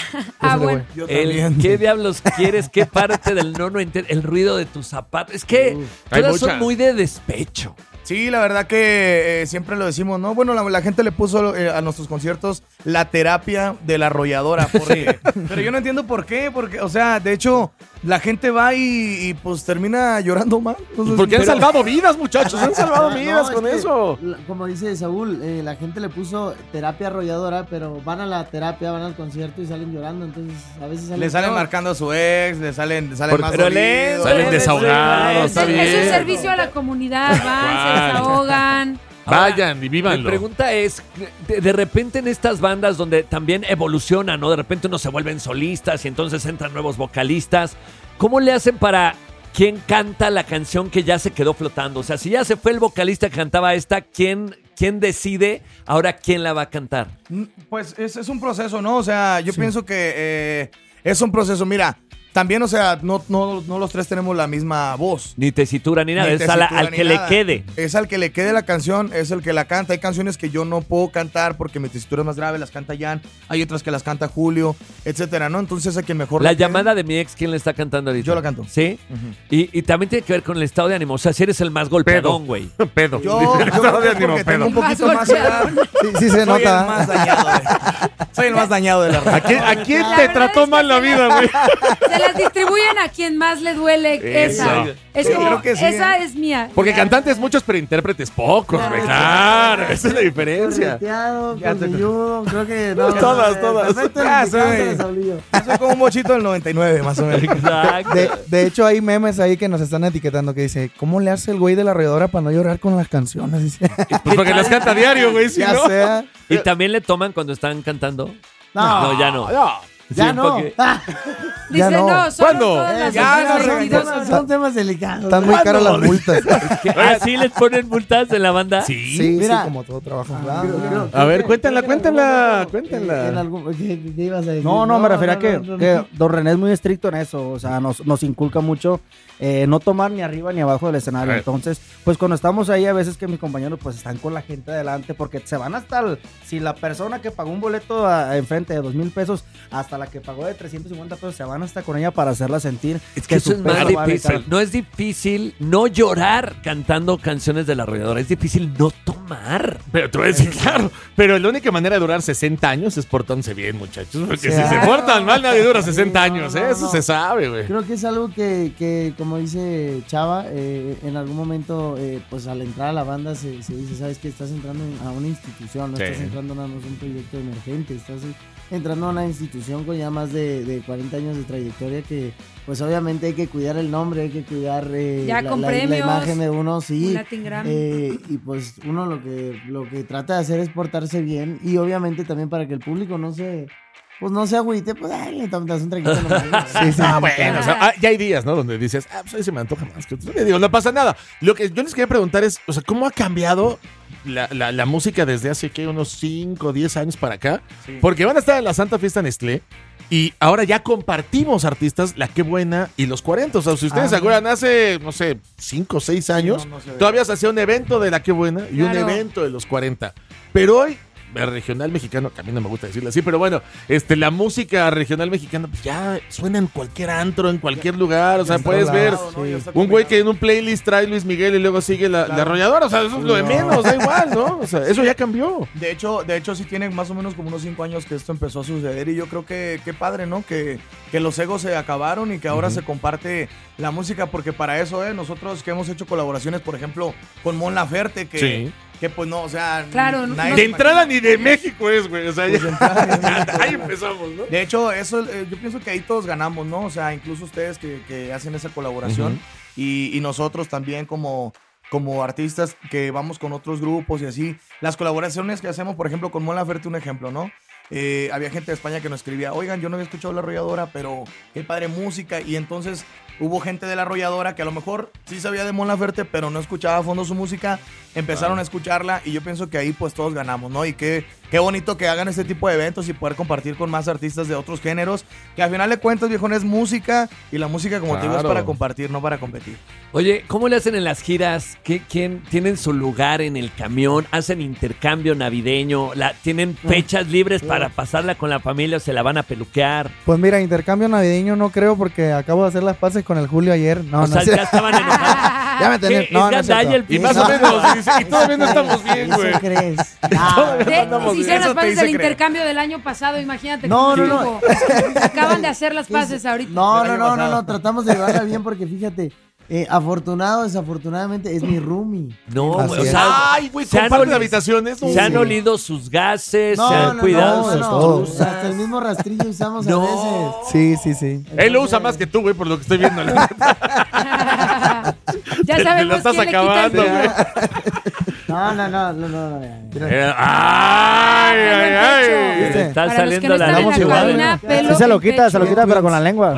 Speaker 6: Bueno.
Speaker 11: Yo
Speaker 5: El,
Speaker 11: también.
Speaker 5: ¿Qué diablos quieres? ¿Qué parte del no entiendes? El ruido de tus zapatos. Es que
Speaker 4: hay
Speaker 5: todas son
Speaker 4: muchas.
Speaker 5: muy de despecho.
Speaker 11: Sí, la verdad que siempre lo decimos, ¿no? Bueno, la gente le puso a nuestros conciertos la terapia de La Arrolladora. Pero yo no entiendo por qué, porque, o sea, de hecho, la gente va y pues termina llorando más. Entonces,
Speaker 4: Porque han
Speaker 11: pero-
Speaker 4: salvado vidas, muchachos. Han salvado vidas
Speaker 12: es
Speaker 4: con
Speaker 12: que,
Speaker 4: eso.
Speaker 12: Como dice Saúl, la gente le puso terapia arrolladora, pero van a la terapia, van al concierto y salen llorando. Entonces, a veces salen
Speaker 11: Le salen
Speaker 12: peor.
Speaker 11: marcando a su ex, le salen más
Speaker 5: pero
Speaker 11: dolidos.
Speaker 4: Salen desahogados, está bien.
Speaker 6: Es un servicio a la comunidad, van, se desahogan.
Speaker 4: Vayan y
Speaker 5: Mi
Speaker 4: vívanlo.
Speaker 5: pregunta es, de repente en estas bandas donde también evolucionan, ¿no? De repente unos se vuelven solistas y entonces entran nuevos vocalistas. ¿Cómo le hacen para quién canta la canción que ya se quedó flotando? O sea, si ya se fue el vocalista que cantaba esta, ¿quién decide ahora quién la va a cantar?
Speaker 11: Pues es un proceso, ¿no? O sea, yo pienso que es un proceso. Mira, también, o sea, no los tres tenemos la misma voz.
Speaker 5: Ni tesitura ni nada,
Speaker 11: Ni
Speaker 5: es
Speaker 11: tesitura
Speaker 5: al
Speaker 11: ni
Speaker 5: que
Speaker 11: nada.
Speaker 5: le quede.
Speaker 11: Es al que le quede la canción, es el que la canta. Hay canciones que yo no puedo cantar porque mi tesitura es más grave, las canta Jan. Hay otras que las canta Julio, etcétera, ¿no? Entonces, a quien mejor
Speaker 5: La
Speaker 11: le quede.
Speaker 5: llamada de mi ex, ¿quién le está cantando ahorita?
Speaker 11: Yo la canto.
Speaker 5: ¿Sí? Y también tiene que ver con el estado de ánimo. O sea, si eres el más golpeadón, güey.
Speaker 4: Pedo.
Speaker 11: Yo creo que es porque tengo un poquito
Speaker 6: Más
Speaker 11: más edad.
Speaker 12: Sí se
Speaker 11: Soy
Speaker 12: nota.
Speaker 11: el más dañado. Soy el más dañado de la red.
Speaker 4: ¿A quién
Speaker 6: La
Speaker 4: te
Speaker 6: verdad
Speaker 4: trató
Speaker 6: es
Speaker 4: mal
Speaker 6: que
Speaker 4: la vida, güey?
Speaker 6: Se las distribuyen a quien más le duele esa.
Speaker 4: Eso.
Speaker 6: Es
Speaker 11: Sí,
Speaker 6: como,
Speaker 11: creo que sí,
Speaker 6: esa es mía.
Speaker 4: Porque cantantes muchos, pero intérpretes pocos, güey. Claro, esa es la diferencia.
Speaker 12: Correteado,
Speaker 11: Ya te-
Speaker 12: colmilludo, creo que no.
Speaker 11: Todas.
Speaker 12: Perfecto,
Speaker 11: Ya
Speaker 12: el indicante,
Speaker 11: soy.
Speaker 12: Saulillo.
Speaker 11: Yo soy como un bochito del 99, más o menos.
Speaker 5: Exacto.
Speaker 12: De hecho, hay memes ahí que nos están etiquetando que dice, ¿cómo le hace el güey de La Arrolladora para no llorar con las canciones? Dice,
Speaker 4: Pues porque las canta a diario, güey. Si
Speaker 12: ya
Speaker 4: no.
Speaker 12: sea.
Speaker 5: ¿Y también le toman cuando están cantando?
Speaker 12: No.
Speaker 5: No, ya no.
Speaker 12: Ya no.
Speaker 6: Dice, no, solo
Speaker 10: ¿Cuándo?
Speaker 6: todas las
Speaker 11: Ya
Speaker 6: ofensas
Speaker 12: son temas delicados.
Speaker 13: Están muy caras las multas.
Speaker 5: ¿Así les ponen multas en la banda?
Speaker 13: Sí,
Speaker 12: Mira.
Speaker 13: como todo trabajo.
Speaker 10: A ver, cuéntala.
Speaker 12: En algún, ¿qué ibas a decir?
Speaker 13: No, me refería a que don René es muy estricto en eso. O sea, nos inculca mucho no tomar ni arriba ni abajo del escenario. Entonces, pues cuando estamos ahí, a veces que mis compañeros pues están con la gente adelante porque se van hasta si la persona que pagó un boleto enfrente de 2,000 pesos hasta la que pagó de 350 pesos, se van hasta con ella para hacerla sentir.
Speaker 5: Es que eso es más difícil. No es difícil no llorar cantando canciones de La Arrolladora. Es difícil no tomar.
Speaker 10: Pero te voy a decir, claro. Pero la única manera de durar 60 años es portándose bien, muchachos. Porque si se portan mal, nadie dura 60 años. Eso se sabe, güey.
Speaker 12: Creo que es algo que como dice Chava, en algún momento, pues al entrar a la banda se dice, ¿sabes qué? Estás entrando a una institución, no estás entrando nada más a un proyecto emergente, estás entrando a una institución con ya más de 40 años de trayectoria que pues obviamente hay que cuidar el nombre, hay que cuidar la imagen de uno, sí. Y pues uno lo que trata de hacer es portarse bien y obviamente también para que el público no se agüite, pues le tomas un traguito nomás.
Speaker 10: Sí. Bueno, o sea, ya hay días, ¿no? Donde dices, pues ahí se me antoja más que otros. Digo, no pasa nada. Lo que yo les quería preguntar es, o sea, ¿cómo ha cambiado la música desde hace unos 5 o 10 años para acá? Sí. Porque van a estar en la Santa Fiesta Nestlé y ahora ya compartimos artistas La Qué Buena y Los 40. O sea, si ustedes se acuerdan, hace, no sé, 5 o 6 años, todavía se hacía un evento de La Qué Buena y un evento de Los 40. Pero hoy el regional mexicano, que a mí no me gusta decirlo así, pero bueno, la música regional mexicana pues ya suena en cualquier antro, en cualquier lugar, o sea, puedes ver un güey que en un playlist trae Luis Miguel y luego sigue la Arrolladora, o sea, eso es lo de menos, da igual, ¿no? O sea, eso ya cambió.
Speaker 11: De hecho sí tiene más o menos como unos 5 años que esto empezó a suceder y yo creo que qué padre, ¿no? Que los egos se acabaron y que ahora se comparte la música, porque para eso, nosotros que hemos hecho colaboraciones, por ejemplo, con Mon Laferte, que pues no, o sea,
Speaker 6: claro,
Speaker 10: de entrada ni de México es, güey, o sea, pues ahí empezamos, ¿no?
Speaker 11: De hecho, eso, yo pienso que ahí todos ganamos, ¿no? O sea, incluso ustedes que hacen esa colaboración y nosotros también como artistas que vamos con otros grupos y así, las colaboraciones que hacemos, por ejemplo, con Mon Laferte, un ejemplo, ¿no? Había gente de España que nos escribía, oigan, yo no había escuchado La Arrolladora, pero qué padre música, y entonces hubo gente de La Arrolladora que a lo mejor sí sabía de Mon Laferte, pero no escuchaba a fondo su música, empezaron a escucharla y yo pienso que ahí pues todos ganamos, ¿no? Y qué bonito que hagan este tipo de eventos y poder compartir con más artistas de otros géneros, que al final de cuentas, viejo, es música y la música, como te digo, es para compartir, no para competir.
Speaker 5: Oye, ¿cómo le hacen en las giras? ¿Quién tienen su lugar en el camión? ¿Hacen intercambio navideño? ¿Tienen fechas libres para pasarla con la familia o se la van a peluquear?
Speaker 13: Pues mira, intercambio navideño no creo porque acabo de hacer las paces con el Julio ayer. No,
Speaker 5: o sea, ya estaban enojados.
Speaker 13: Ya me tenés. No,
Speaker 10: y más o menos, y todavía no estamos bien, güey.
Speaker 12: ¿Qué crees?
Speaker 6: Si hicieron las paces del intercambio del año pasado, imagínate.
Speaker 12: No.
Speaker 6: Acaban de hacer las paces ahorita.
Speaker 12: No, tratamos de llevarla bien porque fíjate, desafortunadamente es mi roomie.
Speaker 5: No, o sea,
Speaker 10: ay, güey, comparten habitaciones.
Speaker 5: Se han olido sus gases, se han cuidado sus truzas.
Speaker 12: Hasta el mismo rastrillo usamos a veces.
Speaker 13: Sí.
Speaker 10: Él lo usa más que tú, güey, por lo que estoy viendo.
Speaker 6: Ya sabemos
Speaker 10: te lo estás acabando, güey.
Speaker 12: No.
Speaker 10: Ay.
Speaker 5: Está
Speaker 6: para
Speaker 5: saliendo
Speaker 6: los que no
Speaker 5: la
Speaker 6: están en la cabina, pelo
Speaker 13: Sí se lo
Speaker 6: en
Speaker 13: quita,
Speaker 6: pecho.
Speaker 13: pero con la lengua.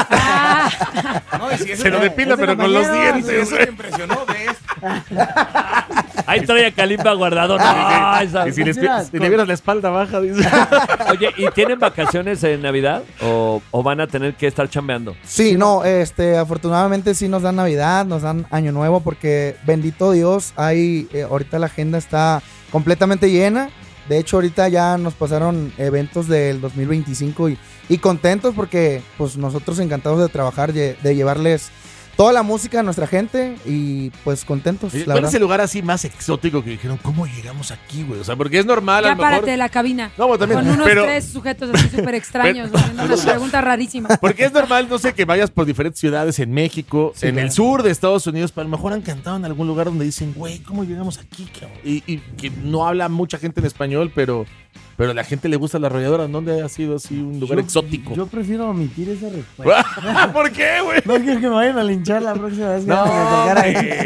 Speaker 10: Se lo depila, pero con los dientes.
Speaker 11: Eso me impresionó, ¿ves?
Speaker 5: Ahí trae a Kalimba guardado.
Speaker 10: Y si le vieras la espalda baja, dice.
Speaker 5: Oye, ¿y tienen vacaciones en Navidad? ¿O van a tener que estar chambeando?
Speaker 13: Sí, no, afortunadamente sí nos dan Navidad, nos dan Año Nuevo, porque bendito Dios, ahorita la agenda está completamente llena. De hecho, ahorita ya nos pasaron eventos del 2025 y contentos porque pues nosotros encantados de trabajar, de llevarles toda la música a nuestra gente y pues contentos.
Speaker 10: ¿Cuál es el lugar así más exótico que dijeron, cómo llegamos aquí, güey? O sea, porque es normal.
Speaker 6: Ya
Speaker 10: a lo mejor...
Speaker 6: párate de la cabina.
Speaker 10: No, también,
Speaker 6: con unos 3 sujetos así súper extraños, haciendo unas preguntas rarísimas.
Speaker 10: Porque es normal, no sé, que vayas por diferentes ciudades en México, en el sur de Estados Unidos, pero a lo mejor han cantado en algún lugar donde dicen, güey, ¿cómo llegamos aquí, cabrón? Y que no habla mucha gente en español, pero a la gente le gusta La Arrolladora. ¿Dónde ha sido así un lugar exótico?
Speaker 12: Yo prefiero omitir esa respuesta.
Speaker 10: ¿Por qué, güey?
Speaker 12: No quiero que me vayan a linchar la próxima vez que vamos a tocar ahí.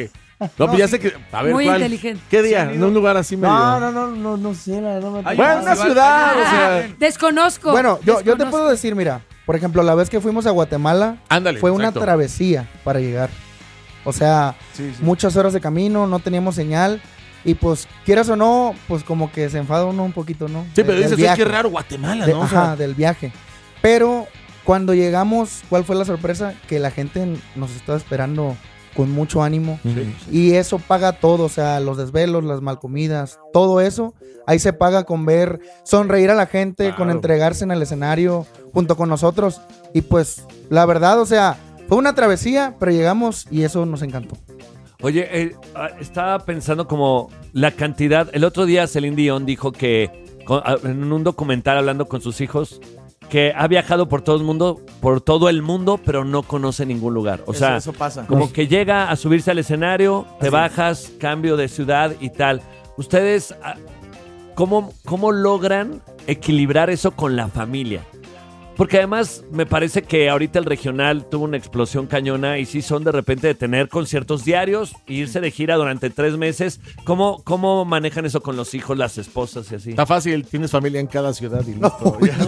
Speaker 10: No, pues ya sé que. A ver,
Speaker 6: Muy
Speaker 10: ¿cuál?
Speaker 6: inteligente.
Speaker 10: ¿Qué día? En un lugar así medio.
Speaker 12: No sé, la verdad.
Speaker 10: Bueno, una ciudad, o sea.
Speaker 6: Desconozco.
Speaker 13: Bueno, yo te puedo decir, mira, por ejemplo, la vez que fuimos a Guatemala, fue una travesía para llegar. O sea, muchas horas de camino, no teníamos señal. Y pues, quieras o no, pues como que se enfada uno un poquito, ¿no?
Speaker 10: Sí, pero dices, es que raro Guatemala, ¿no?
Speaker 13: Ajá, del viaje. Pero cuando llegamos, ¿cuál fue la sorpresa? Que la gente nos estaba esperando con mucho ánimo. Y eso paga todo, o sea, los desvelos, las malcomidas, todo eso. Ahí se paga con ver, sonreír a la gente, con entregarse en el escenario junto con nosotros. Y pues, la verdad, o sea, fue una travesía, pero llegamos y eso nos encantó.
Speaker 5: Oye, estaba pensando como la cantidad. El otro día Celine Dion dijo que en un documental hablando con sus hijos que ha viajado por todo el mundo, pero no conoce ningún lugar. O sea,
Speaker 11: eso pasa.
Speaker 5: Como que llega a subirse al escenario, te bajas, cambio de ciudad y tal. Ustedes, ¿cómo logran equilibrar eso con la familia? Porque además me parece que ahorita el regional tuvo una explosión cañona y sí son de repente de tener conciertos diarios e irse de gira durante 3 meses. ¿Cómo manejan eso con los hijos, las esposas y así?
Speaker 10: Está fácil, tienes familia en cada ciudad y listo.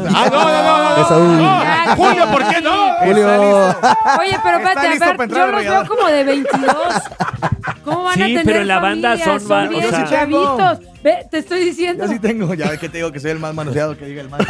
Speaker 6: No.
Speaker 10: Julio, ¿por qué no?
Speaker 13: Julio.
Speaker 6: Oye, pero espérate, a ver, yo los veo como de 22. ¿Cómo van a tener
Speaker 5: pero en la banda
Speaker 6: familia?
Speaker 5: son
Speaker 6: bien
Speaker 5: o sea,
Speaker 6: chavitos. Ve, te estoy diciendo.
Speaker 11: Yo sí tengo, ya ves que te digo que soy el más manoseado, que diga el más.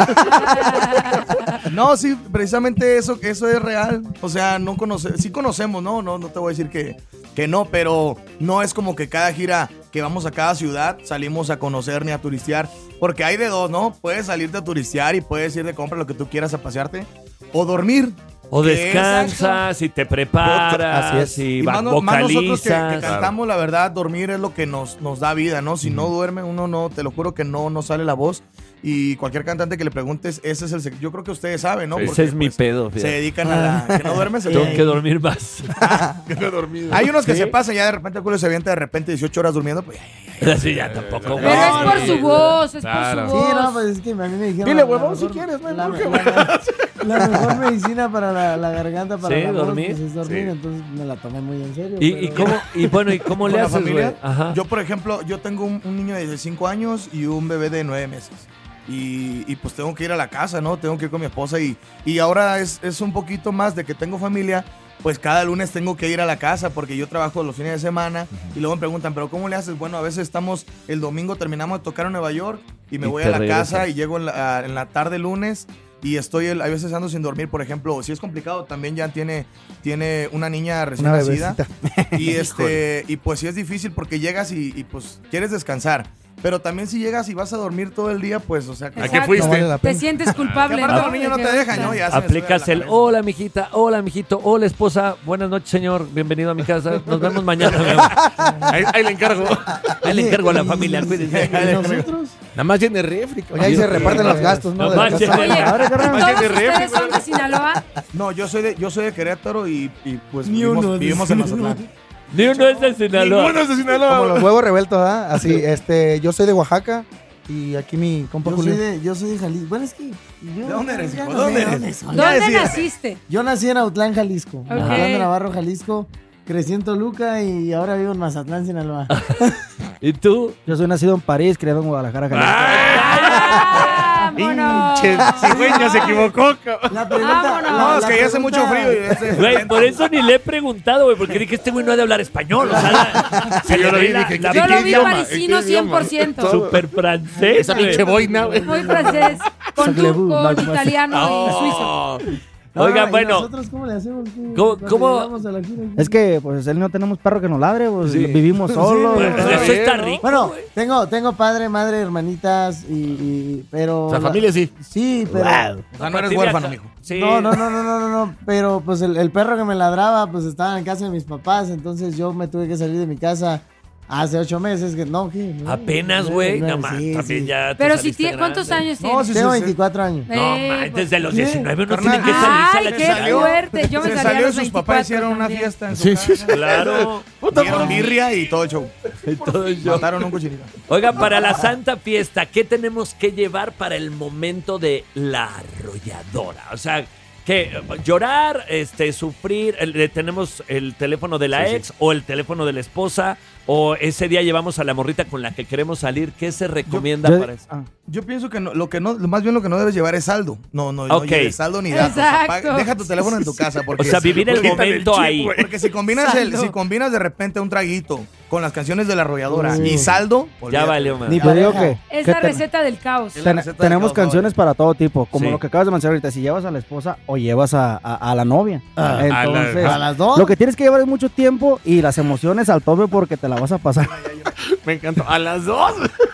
Speaker 11: No, sí, precisamente eso es real. O sea, sí conocemos, ¿no? No te voy a decir que no, pero no es como que cada gira que vamos a cada ciudad salimos a conocer ni a turistear. Porque hay de dos, ¿no? Puedes salirte a turistear y puedes ir de compra lo que tú quieras a pasearte. O dormir.
Speaker 5: O descansas y te preparas. Así es. Y
Speaker 11: más
Speaker 5: vocalizas.
Speaker 11: Nosotros que cantamos, la verdad, dormir es lo que nos da vida, ¿no? Si no duerme uno, no, te lo juro que no sale la voz. Y cualquier cantante que le preguntes, ese es el secreto. Yo creo que ustedes saben, ¿no? Porque,
Speaker 5: ese es mi pedo.
Speaker 11: Se dedican a la... Que no duermes.
Speaker 5: Tengo que dormir más.
Speaker 11: Hay unos que se pasan, ya de repente el culo se avienta de repente 18 horas durmiendo, pues
Speaker 5: Sí, ya tampoco.
Speaker 6: Pero es por su voz, es por su voz.
Speaker 12: Sí, no, pues es que a mí me dijeron...
Speaker 10: Dile huevón si quieres, no
Speaker 12: la mejor medicina para la garganta, para la
Speaker 5: dormir.
Speaker 12: voz, pues es dormir, entonces me la tomé muy en serio.
Speaker 5: ¿Y cómo le haces,
Speaker 11: familia?
Speaker 5: Ajá.
Speaker 11: Yo, por ejemplo, tengo un niño de 5 años y un bebé de 9 meses. Y pues tengo que ir a la casa, ¿no? Tengo que ir con mi esposa y ahora es un poquito más de que tengo familia. Pues cada lunes tengo que ir a la casa porque yo trabajo los fines de semana y luego me preguntan, ¿pero cómo le haces? Bueno, a veces el domingo terminamos de tocar en Nueva York y me voy a la casa y llego en la tarde lunes y estoy, a veces ando sin dormir, por ejemplo, si es complicado, también ya tiene una niña recién nacida y pues sí es difícil porque llegas y pues quieres descansar. Pero también si llegas y vas a dormir todo el día, pues, o sea...
Speaker 10: ¿A qué fuiste?
Speaker 13: No vale
Speaker 6: te sientes culpable,
Speaker 11: aparte
Speaker 6: ¿no?
Speaker 11: los niños no te dejan, ¿no? Ya
Speaker 5: aplicas el hola, mijita, hola, mijito, hola, esposa, buenas noches, señor, bienvenido a mi casa, nos vemos mañana.
Speaker 10: Ahí le encargo.
Speaker 5: Ahí le encargo a la familia, cuídense.
Speaker 12: ¿Y nosotros?
Speaker 10: Nada más llene refri.
Speaker 13: Oye, ahí se reparten los gastos, ¿no?
Speaker 5: Nada más llene-
Speaker 6: Oye, ¿todos ustedes son de Sinaloa?
Speaker 11: No, yo soy de Querétaro y pues vivimos en Mazatlán.
Speaker 5: Ni uno es de Sinaloa.
Speaker 10: Ninguno es de Sinaloa.
Speaker 13: Como los huevos revueltos, ¿ah? Así, yo soy de Oaxaca y aquí mi compa Julio.
Speaker 12: Yo soy de Jalisco. Bueno, es que...
Speaker 11: ¿De dónde eres, hijo?
Speaker 12: No
Speaker 11: ¿Dónde
Speaker 12: sé
Speaker 11: eres?
Speaker 12: soy.
Speaker 6: ¿Dónde naciste?
Speaker 12: Yo nací en Autlán, Jalisco.
Speaker 6: Ok.
Speaker 12: Autlán de Navarro, Jalisco. Crecí en Toluca y ahora vivo en Mazatlán, Sinaloa.
Speaker 5: ¿Y tú?
Speaker 14: Yo soy nacido en París, criado en Guadalajara, Jalisco.
Speaker 6: ¡Vámonos!
Speaker 10: Cigüeña se equivocó.
Speaker 12: La pregunta...
Speaker 11: No, es que ya hace mucho frío.
Speaker 5: Güey, por eso ni le he preguntado, güey, porque dije, este güey no ha de hablar español. O sea,
Speaker 10: Yo lo vi, dije,
Speaker 6: Yo lo vi parisino 100%.
Speaker 5: Súper francés.
Speaker 10: Esa pinche boina, güey.
Speaker 6: Muy francés. Con italiano y suizo.
Speaker 5: Oigan, bueno.
Speaker 12: ¿Nosotros cómo le hacemos?
Speaker 5: ¿Cómo?
Speaker 12: Vamos a la gira.
Speaker 14: Es que, pues, él no tenemos perro que nos ladre, pues, vivimos solos.
Speaker 5: Bueno, eso está rico.
Speaker 12: Bueno, tengo padre, madre, hermanitas pero...
Speaker 10: O sea, familia sí.
Speaker 12: Sí, pero...
Speaker 11: O sea, no eres huérfano, mijo.
Speaker 5: Sí.
Speaker 12: No, pero pues el perro que me ladraba, pues estaba en casa de mis papás, entonces yo me tuve que salir de mi casa hace 8 meses, que no, ¿qué?
Speaker 5: Apenas, güey, nada más,
Speaker 12: sí,
Speaker 5: también
Speaker 12: sí.
Speaker 5: ya te
Speaker 6: Pero si
Speaker 5: saliste
Speaker 6: tiene, ¿cuántos
Speaker 5: grande.
Speaker 6: años
Speaker 11: No,
Speaker 6: tienes?
Speaker 11: sí,
Speaker 12: Tengo 24 años.
Speaker 5: No, man, desde los 19 uno
Speaker 11: Carnal.
Speaker 5: tiene que salirse a
Speaker 6: Ay,
Speaker 5: la
Speaker 6: qué
Speaker 5: chingada.
Speaker 6: fuerte. Yo me
Speaker 11: Se
Speaker 6: salí a
Speaker 11: salió y
Speaker 6: los
Speaker 11: sus
Speaker 6: 24
Speaker 11: papás hicieron una
Speaker 6: también.
Speaker 11: fiesta en su casa.
Speaker 5: Claro.
Speaker 11: Dieron birria y todo el show.
Speaker 5: Todo el show.
Speaker 11: Mataron un cochinito.
Speaker 5: Oigan, para la Santa Fiesta, ¿qué tenemos que llevar para el momento de la arrolladora? O sea, ¿Qué? Llorar, sufrir, tenemos el teléfono de la ex o el teléfono de la esposa, o ese día llevamos a la morrita con la que queremos salir. ¿Qué se recomienda para eso?
Speaker 11: Yo pienso que más bien lo que no debes llevar es saldo. No lleves saldo ni datos. Deja tu teléfono en tu casa. Porque
Speaker 5: vivir el momento ahí.
Speaker 11: Porque si combinas de repente un traguito con las canciones de la arrolladora y saldo,
Speaker 5: ya valió, man.
Speaker 14: Ni te digo que
Speaker 6: es la receta del caos.
Speaker 14: Tenemos canciones para todo tipo, como lo que acabas de mencionar ahorita, si llevas a la esposa o llevas a la novia. Entonces,
Speaker 12: a las dos.
Speaker 14: Lo que tienes que llevar es mucho tiempo y las emociones al tope porque te la vas a pasar.
Speaker 10: Me encantó. A las dos.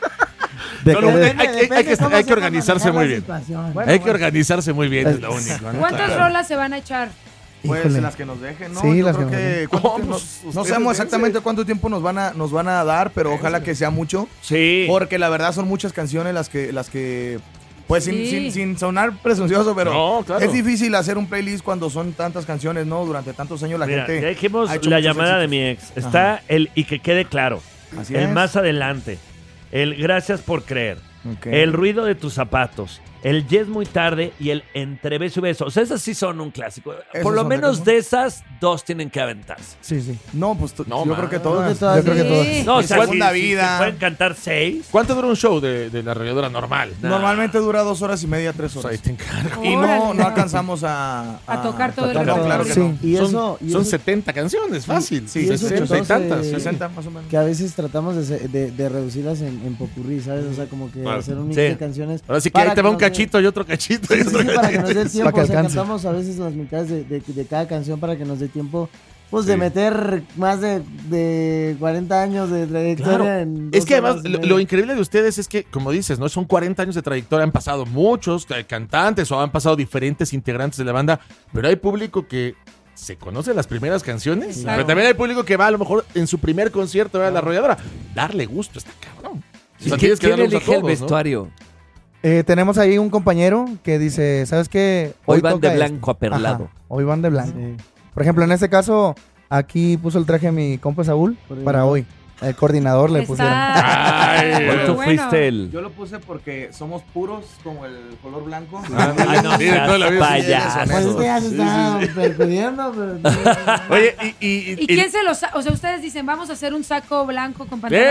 Speaker 10: Hay que organizarse muy bien. Hay que organizarse muy bien, es lo único.
Speaker 6: ¿Cuántas rolas se van a echar?
Speaker 11: Pues las que nos dejen, ¿no?
Speaker 13: Sí,
Speaker 11: yo
Speaker 13: las
Speaker 11: creo
Speaker 13: que
Speaker 11: no sabemos exactamente cuánto tiempo nos van a dar, pero ojalá que sea mucho.
Speaker 5: Sí.
Speaker 11: Porque la verdad son muchas canciones las que pues sin sonar presuncioso, pero es difícil hacer un playlist cuando son tantas canciones, ¿no? Durante tantos años gente.
Speaker 5: Ya dijimos la llamada de mi ex. Está el y que quede claro.
Speaker 11: Así
Speaker 5: el
Speaker 11: es.
Speaker 5: más adelante. El gracias por creer. El ruido de tus zapatos. El yes muy tarde y el entre beso y beso. O sea, esas sí son un clásico. Por lo menos de esas, dos tienen que aventarse.
Speaker 13: Sí.
Speaker 11: No, pues yo creo que todas.
Speaker 13: Yo creo que todas.
Speaker 5: No, o sea,
Speaker 11: Segunda vida.
Speaker 5: pueden cantar 6.
Speaker 10: ¿Cuánto dura un show de la arrolladora normal?
Speaker 11: Normalmente dura 2 horas y media, 3 horas.
Speaker 10: Ahí te encargo.
Speaker 11: Y no alcanzamos a
Speaker 6: tocar todo el
Speaker 11: repertorio. Claro que no.
Speaker 12: Y
Speaker 10: son 70 canciones, fácil.
Speaker 11: Sí,
Speaker 10: 60 y tantas.
Speaker 11: 60 más o menos.
Speaker 12: Que a veces tratamos de reducirlas en popurrí, ¿sabes? O sea, como que hacer un mix de canciones.
Speaker 10: Ahora sí que ahí te va un cachito y otro cachito.
Speaker 12: Sí, para que nos dé tiempo.
Speaker 13: Para que
Speaker 12: O sea,
Speaker 13: alcance.
Speaker 12: cantamos a veces las mitades de cada canción para que nos dé tiempo, pues, de meter más de 40 años de trayectoria en
Speaker 10: Es que además,
Speaker 12: horas y media.
Speaker 10: lo increíble de ustedes es que, como dices, ¿no? Son 40 años de trayectoria, han pasado muchos cantantes o han pasado diferentes integrantes de la banda, pero hay público que se conoce las primeras canciones,
Speaker 6: Exacto.
Speaker 10: pero también hay público que va a lo mejor en su primer concierto a la arrolladora. Darle gusto está cabrón. O sea, tienes que
Speaker 5: ¿Quién
Speaker 10: darle gusto a
Speaker 5: elige el
Speaker 10: todos, ¿no?
Speaker 5: vestuario?
Speaker 13: Tenemos ahí un compañero que dice, ¿sabes qué?
Speaker 5: Hoy van
Speaker 13: toca
Speaker 5: de blanco aperlado.
Speaker 13: Ajá, hoy van de blanco. Por ejemplo, en este caso, aquí puso el traje mi compa Saúl para hoy. El coordinador le pusieron.
Speaker 5: Ay, tú fuiste el...
Speaker 11: Yo lo puse porque somos puros como el color blanco.
Speaker 5: Ay, no, payaso.
Speaker 12: Pues es que ya se está percudiendo, pero...
Speaker 10: Oye,
Speaker 6: ¿Y quién se los... O sea, ustedes dicen, vamos a hacer un saco blanco con pantalón.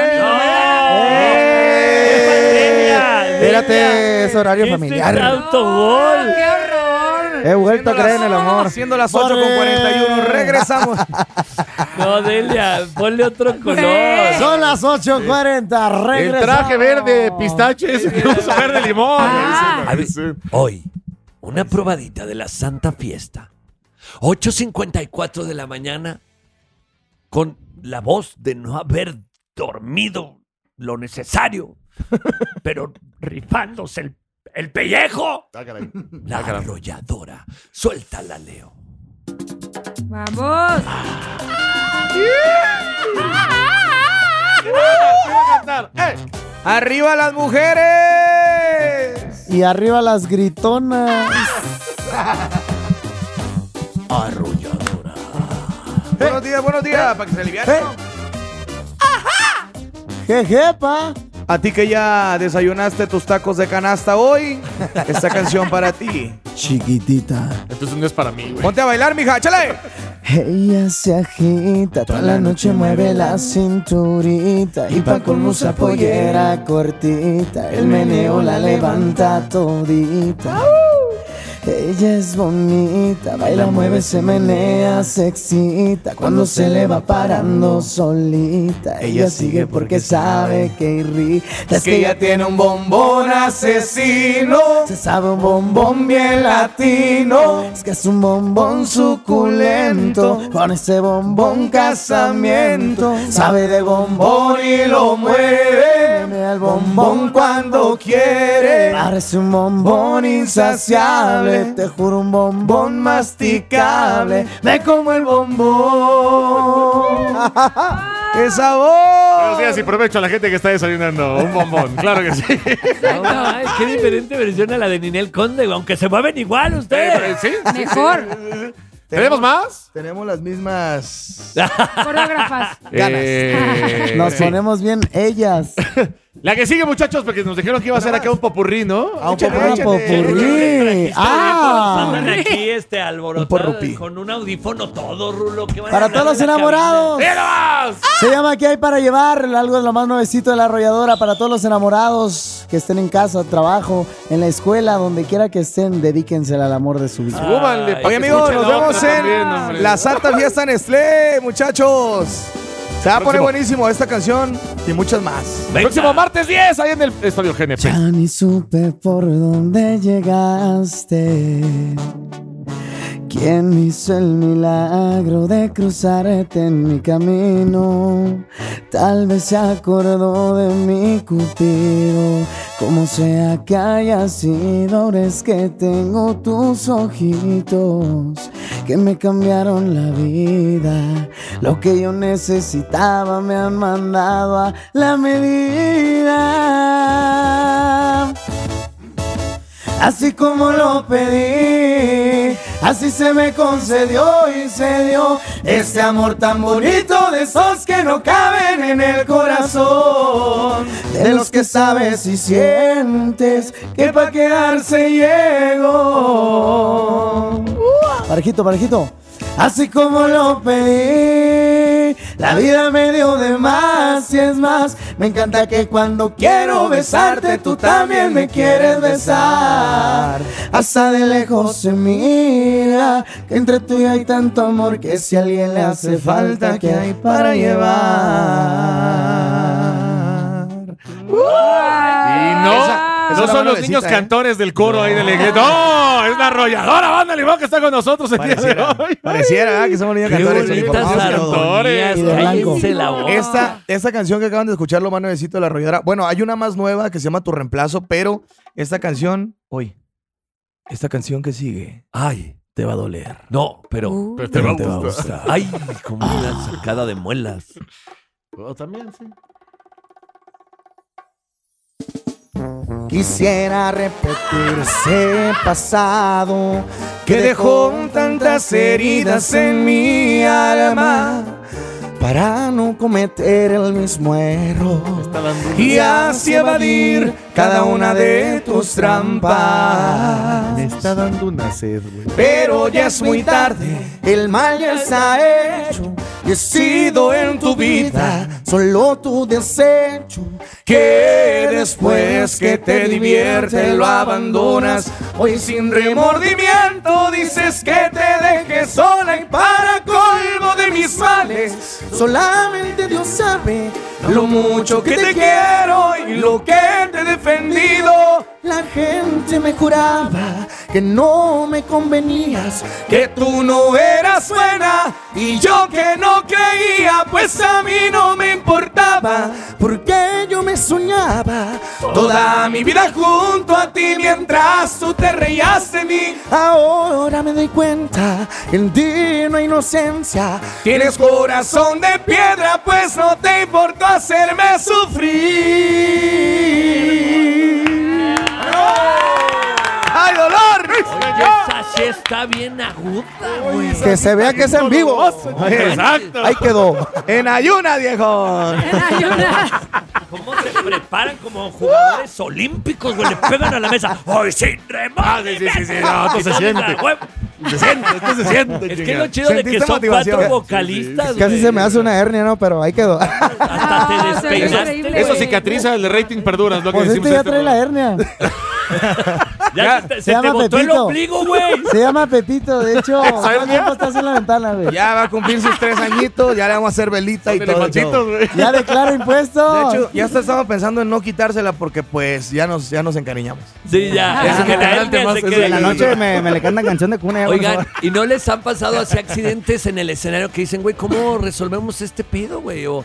Speaker 13: Espérate, es horario familiar.
Speaker 5: autogol!
Speaker 6: ¡Qué horror!
Speaker 13: He vuelto a creer en el amor.
Speaker 11: Siendo las 8:41, regresamos.
Speaker 5: No, Delia, ponle otro color.
Speaker 12: Son las 8:40, regresamos.
Speaker 10: el traje verde pistaches, el uso verde limón.
Speaker 5: A ver, hoy, una probadita de la Santa Fiesta. 8:54 de la mañana, con la voz de no haber dormido lo necesario, pero rifándose el pellejo. La arrolladora. Suéltala, Leo.
Speaker 6: ¡Vamos!
Speaker 11: ¡Arriba las mujeres!
Speaker 12: Y arriba las gritonas.
Speaker 5: Arrolladora.
Speaker 11: Buenos días, para que se aliviane.
Speaker 12: Jejepa.
Speaker 11: A ti que ya desayunaste tus tacos de canasta hoy, esta canción para ti.
Speaker 12: Chiquitita.
Speaker 10: Entonces no es para mí, güey.
Speaker 11: Ponte a bailar, mija, échale.
Speaker 12: Ella se agita, toda la noche mueve la cinturita y pa' colmo usa pollera cortita, el meneo la levanta todita. Ella es bonita, baila, mueve, se menea, se excita. Cuando se le va parando solita, ella sigue porque sabe que irrita. Es que ella tiene un bombón asesino, se sabe un bombón bien latino. Es que es un bombón suculento, con ese bombón casamiento. Sabe de bombón y lo mueve, menea el bombón cuando quiere. Parece un bombón insaciable, te juro, un bombón masticable. Me como el bombón.
Speaker 11: ¡Qué sabor!
Speaker 10: Buenos días y provecho a la gente que está desayunando un bombón. Claro que sí.
Speaker 5: No, qué diferente versión a la de Ninel Conde, aunque se mueven igual ustedes.
Speaker 10: ¿Sí?
Speaker 6: Mejor.
Speaker 10: ¿Tenemos más?
Speaker 11: Tenemos las mismas
Speaker 6: Coreógrafas.
Speaker 12: Nos ponemos bien ellas.
Speaker 10: La que sigue, muchachos, porque nos dijeron que iba a ser acá un popurrí, ¿no?
Speaker 12: Un popurrí.
Speaker 5: Andan aquí alborotados con un audífono todo, Rulo.
Speaker 12: Para todos los enamorados. Se llama ¿Qué hay para llevar? Algo de lo más nuevecito de La Arrolladora. Para todos los enamorados que estén en casa, trabajo, en la escuela, donde quiera que estén, dedíquensela al amor de su vida.
Speaker 11: Oye, amigos, nos vemos en la Santa Fiesta Nestlé, muchachos. Se va a poner buenísimo esta canción y muchas más.
Speaker 10: Próximo martes 10, ahí en el Estadio GNP.
Speaker 12: Ya ni supe por dónde llegaste. ¿Quién hizo el milagro de cruzarte en mi camino? Tal vez se acordó de mi Cupido. Como sea que haya sido, ahora es que tengo tus ojitos que me cambiaron la vida. Lo que yo necesitaba me han mandado a la medida. Así como lo pedí, así se me concedió y se dio este amor tan bonito, de esos que no caben en el corazón, de los que sabes y sientes que pa' quedarse llegó. Parejito, parejito. Así como lo pedí, la vida me dio de más y es más. Me encanta que cuando quiero besarte, tú también me quieres besar. Hasta de lejos se mira que entre tú y yo hay tanto amor, que si a alguien le hace falta, ¿qué hay para llevar?
Speaker 10: Y no son los niños cantores del coro ahí de la iglesia. No, es la arrolladora banda Limón que está con nosotros el día de hoy.
Speaker 11: Pareciera que somos niños cantores.
Speaker 12: Y de blanco.
Speaker 11: Esta canción que acaban de escuchar, lo más nuevecito de La Arrolladora. Bueno, hay una más nueva que se llama Tu Reemplazo, pero esta canción, esta canción que sigue, te va a doler.
Speaker 5: No, pero
Speaker 10: te va a gustar.
Speaker 5: Ay, como una sacada de muelas.
Speaker 10: También, sí.
Speaker 13: Quisiera repetir ese pasado que dejó tantas heridas en mi alma, para no cometer el mismo error y así evadir cada una de tus trampas.
Speaker 10: Me está dando una sed, güey.
Speaker 13: Pero ya es muy tarde, el mal ya está hecho y he sido en tu vida solo tu desecho, que después que te divierte lo abandonas. Hoy sin remordimiento dices que te dejes sola, y para colmo de mis males solamente Dios sabe lo mucho que te quiero y lo que te he defendido. La gente me juraba que no me convenías, que tú no eras buena, y yo que no creía, pues a mí no me importaba, porque yo me soñaba toda mi vida junto a ti, mientras tú te reías de mí. Ahora me doy cuenta que en ti no hay inocencia, tienes corazón de piedra, pues no te importó hacerme sufrir. ¡Ay, dolor!
Speaker 5: Oye, esa sí está bien aguda, güey.
Speaker 13: Que se vea que es en vivo.
Speaker 10: Exacto.
Speaker 13: Ahí quedó.
Speaker 11: En ayuna, viejo.
Speaker 5: ¿Cómo se preparan como jugadores olímpicos, güey? Le pegan a la mesa. ¡Ay, sin remordimiento!
Speaker 10: Sí. No, esto se siente. Esto se siente.
Speaker 5: Es que lo chido de que son cuatro vocalistas,
Speaker 13: Casi se me hace una hernia, ¿no? Pero ahí quedó.
Speaker 5: Hasta te despeinaste.
Speaker 10: Eso cicatriza, el rating perdura. Es lo que
Speaker 12: Pues
Speaker 10: decimos.
Speaker 12: ya trae la hernia.
Speaker 5: Ya se te botó el ombligo, güey.
Speaker 12: Se llama Pepito, de hecho. Todo el tiempo estás en la ventana, güey.
Speaker 11: Ya va a cumplir sus 3 añitos, ya le vamos a hacer velita y todo.
Speaker 12: Ya declaro impuestos.
Speaker 11: De hecho, ya estaba pensando en no quitársela porque pues ya nos encariñamos.
Speaker 5: Sí, ya. Es que la hernia se queda.
Speaker 12: En la noche me le cantan canción de cuna.
Speaker 5: Oigan, ¿y no les han pasado así accidentes en el escenario que dicen, güey, ¿cómo resolvemos este pedo, güey? O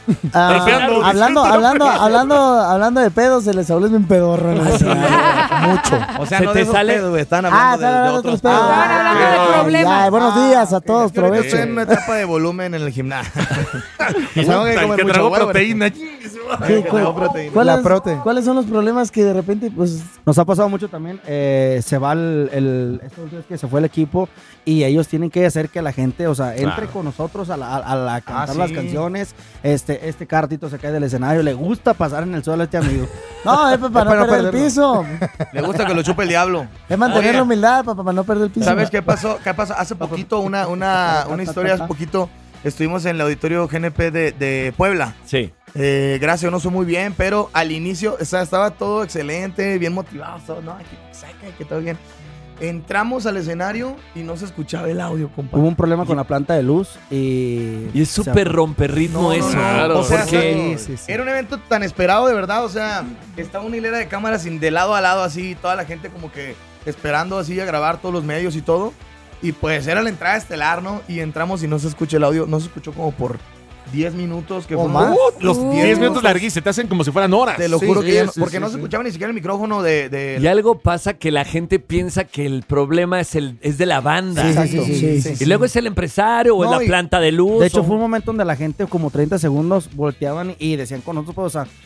Speaker 12: hablando de pedos, se les habló bien pedorro en el escenario. Mucho.
Speaker 11: O sea,
Speaker 5: Se
Speaker 11: no
Speaker 5: te
Speaker 11: de esos
Speaker 5: sale-
Speaker 11: pedos, güey, están hablando de otros pedos.
Speaker 6: Están hablando de problemas.
Speaker 12: Ya, buenos días a todos,
Speaker 11: Es que ahorita
Speaker 12: provecho.
Speaker 11: estoy en una etapa de volumen en el gimnasio.
Speaker 10: Que
Speaker 11: Tengo que comer
Speaker 10: tragó
Speaker 11: mucho huevo.
Speaker 10: proteína.
Speaker 12: ¿Cuáles son los problemas que de repente, pues...
Speaker 14: Nos ha pasado mucho también, se va esta última vez que se fue el equipo y ellos tienen que hacer que la gente, o sea, entre con nosotros a cantar las canciones. Este cartito se cae del escenario, le gusta pasar en el suelo a este amigo.
Speaker 12: No, es para no perder el piso.
Speaker 11: Le gusta que lo chupe el diablo.
Speaker 12: Es mantener la humildad, para no perder el piso.
Speaker 11: ¿Sabes qué pasó? Hace poquito, una historia, hace poquito, estuvimos en el auditorio GNP de Puebla.
Speaker 5: Sí.
Speaker 11: Gracias, no soy muy bien, pero al inicio estaba todo excelente, bien motivado, todo, no, que todo bien. Entramos al escenario y no se escuchaba el audio, compadre.
Speaker 14: Hubo un problema con la planta de luz y
Speaker 5: es súper romperritmo eso.
Speaker 11: Claro, o sea,
Speaker 5: porque
Speaker 11: era un evento tan esperado, de verdad, o sea, estaba una hilera de cámaras de lado a lado, así, toda la gente como que esperando así a grabar todos los medios y todo. Y pues era la entrada estelar, ¿no? Y entramos y no se escucha el audio, no se escuchó como por 10 minutos. Que fue
Speaker 10: más. Los 10 minutos larguísimos, se te hacen como si fueran horas.
Speaker 11: Te lo juro que porque no se escuchaba ni siquiera el micrófono de...
Speaker 5: Y algo pasa que la gente piensa que el problema es de la banda.
Speaker 14: Sí.
Speaker 5: Y luego es el empresario o es la planta de luz.
Speaker 14: De hecho, fue un momento donde la gente como 30 segundos volteaban y decían con nosotros, pues, o sea,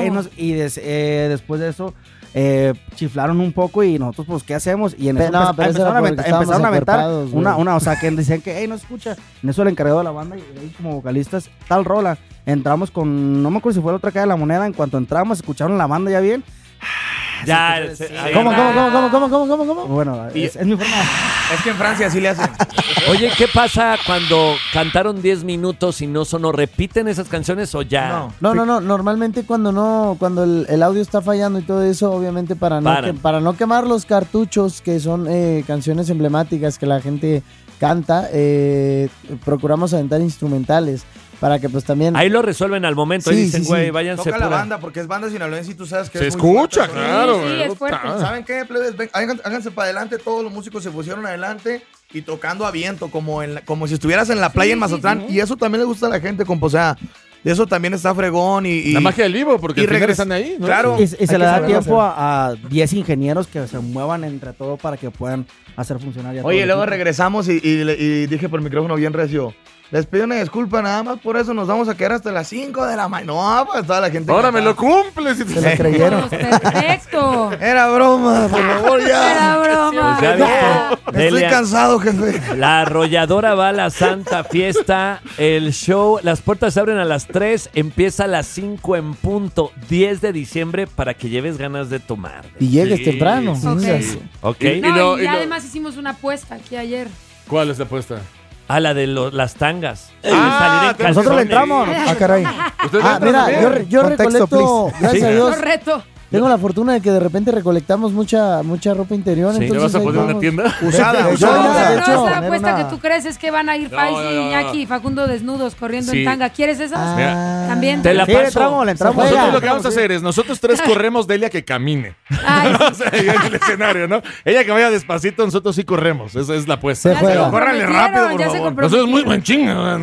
Speaker 14: después de eso... chiflaron un poco y nosotros, pues, ¿qué hacemos? Y en eso empezaron a aventar o sea, que decían que, hey, no se escucha. En eso el encargado de la banda y ahí como vocalistas, tal rola. Entramos con, no me acuerdo si fue la otra calle de la moneda, en cuanto entramos, escucharon la banda ya bien.
Speaker 12: ¿Cómo?
Speaker 14: Bueno, es mi forma.
Speaker 11: Es que en Francia así le hacen.
Speaker 5: Oye, ¿qué pasa cuando cantaron 10 minutos y no sonó? ¿Repiten esas canciones o ya?
Speaker 12: No. Normalmente cuando el audio está fallando y todo eso, obviamente para no quemar los cartuchos, que son canciones emblemáticas que la gente canta, procuramos aventar instrumentales. Para que pues también...
Speaker 5: Ahí lo resuelven al momento. Ahí dicen, güey, váyanse.
Speaker 11: Toca la banda, porque es banda sinaloense y tú sabes que
Speaker 10: se
Speaker 11: es
Speaker 10: escucha,
Speaker 11: muy fuerte,
Speaker 10: claro.
Speaker 6: Sí, es fuerte.
Speaker 11: ¿Saben qué, plebes? Háganse para adelante. Todos los músicos se pusieron adelante y tocando a viento, como si estuvieras en la playa en Mazatlán. Y eso también le gusta a la gente, compa. O sea, de eso también está fregón. Y
Speaker 10: la magia del vivo, porque al final están ahí, ¿no?
Speaker 11: Claro.
Speaker 14: Y se le da tiempo a 10 ingenieros que se muevan entre todo para que puedan hacer funcionar ya todo.
Speaker 11: Oye, luego regresamos y dije por el micrófono bien recio: les pido una disculpa, nada más por eso nos vamos a quedar hasta las 5 de la mañana. No, pues toda la gente...
Speaker 10: Ahora me lo cumples.
Speaker 12: Se lo creyeron.
Speaker 6: Perfecto.
Speaker 11: Era broma, por favor, ya.
Speaker 6: Era broma.
Speaker 5: Pues ya
Speaker 11: Estoy cansado, jefe.
Speaker 5: La Arrolladora va a la Santa Fiesta. El show, las puertas se abren a las 3, empieza a las 5 en punto, 10 de diciembre, para que lleves ganas de tomar.
Speaker 12: Y llegues temprano.
Speaker 5: Okay.
Speaker 6: No, y además hicimos una apuesta aquí ayer.
Speaker 10: ¿Cuál es la apuesta?
Speaker 5: A la de las tangas.
Speaker 12: Nosotros le entramos. Caray. Mira, yo recolecto, gracias a Dios.
Speaker 6: Correcto.
Speaker 12: Tengo la fortuna de que de repente recolectamos mucha ropa interior.
Speaker 5: Sí.
Speaker 12: Entonces,
Speaker 10: ¿Le vas a poner una tienda?
Speaker 11: Usada.
Speaker 12: De hecho,
Speaker 6: La apuesta que tú crees es que van a ir Faiz y Iñaki y Facundo desnudos corriendo en tanga. ¿Quieres esas? También.
Speaker 5: Te la paso.
Speaker 14: Le entramos.
Speaker 10: Nosotros lo que vamos a hacer es, nosotros tres corremos, Delia que camine. O sea, en el escenario, ¿no? Ella que vaya despacito, nosotros sí corremos. Esa es la apuesta.
Speaker 12: Pero
Speaker 11: córranle rápido, por favor.
Speaker 10: Nosotros es muy buen chingo.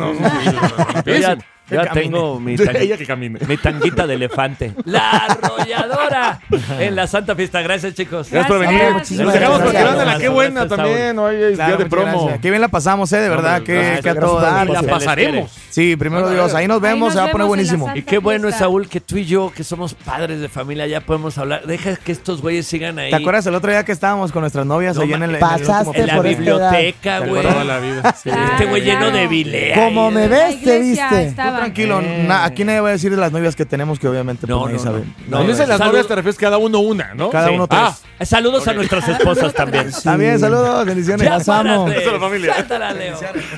Speaker 5: Ya tengo mi tanguita de elefante. La Arrolladora en la Santa Fiesta. Gracias, chicos.
Speaker 10: Gracias por venir.
Speaker 12: Muchísimas
Speaker 10: Nos dejamos
Speaker 12: gracias.
Speaker 10: porque la qué buena también. Hoy es día de promo.
Speaker 11: Qué bien la pasamos, de verdad. Que a todo dar.
Speaker 10: La pasaremos.
Speaker 11: Sí, primero Dios. Ahí nos vemos. Se va a poner buenísimo.
Speaker 5: Y qué bueno es, Saúl, que tú y yo, que somos padres de familia, ya podemos hablar. Deja que estos güeyes sigan ahí.
Speaker 11: ¿Te acuerdas el otro día que estábamos con nuestras novias ahí en
Speaker 5: la biblioteca, güey? Este güey lleno de bilea.
Speaker 12: Como me ves, te viste.
Speaker 11: Tú tranquilo. Aquí nadie va a decir de las novias que tenemos, que obviamente
Speaker 5: no
Speaker 11: saben.
Speaker 10: No dices las novias, te refieres cada uno una, ¿no?
Speaker 11: Cada uno tres.
Speaker 5: Saludos a nuestras esposas también.
Speaker 11: También, saludos, bendiciones.
Speaker 5: Las amo.
Speaker 10: Familia.
Speaker 5: Leo.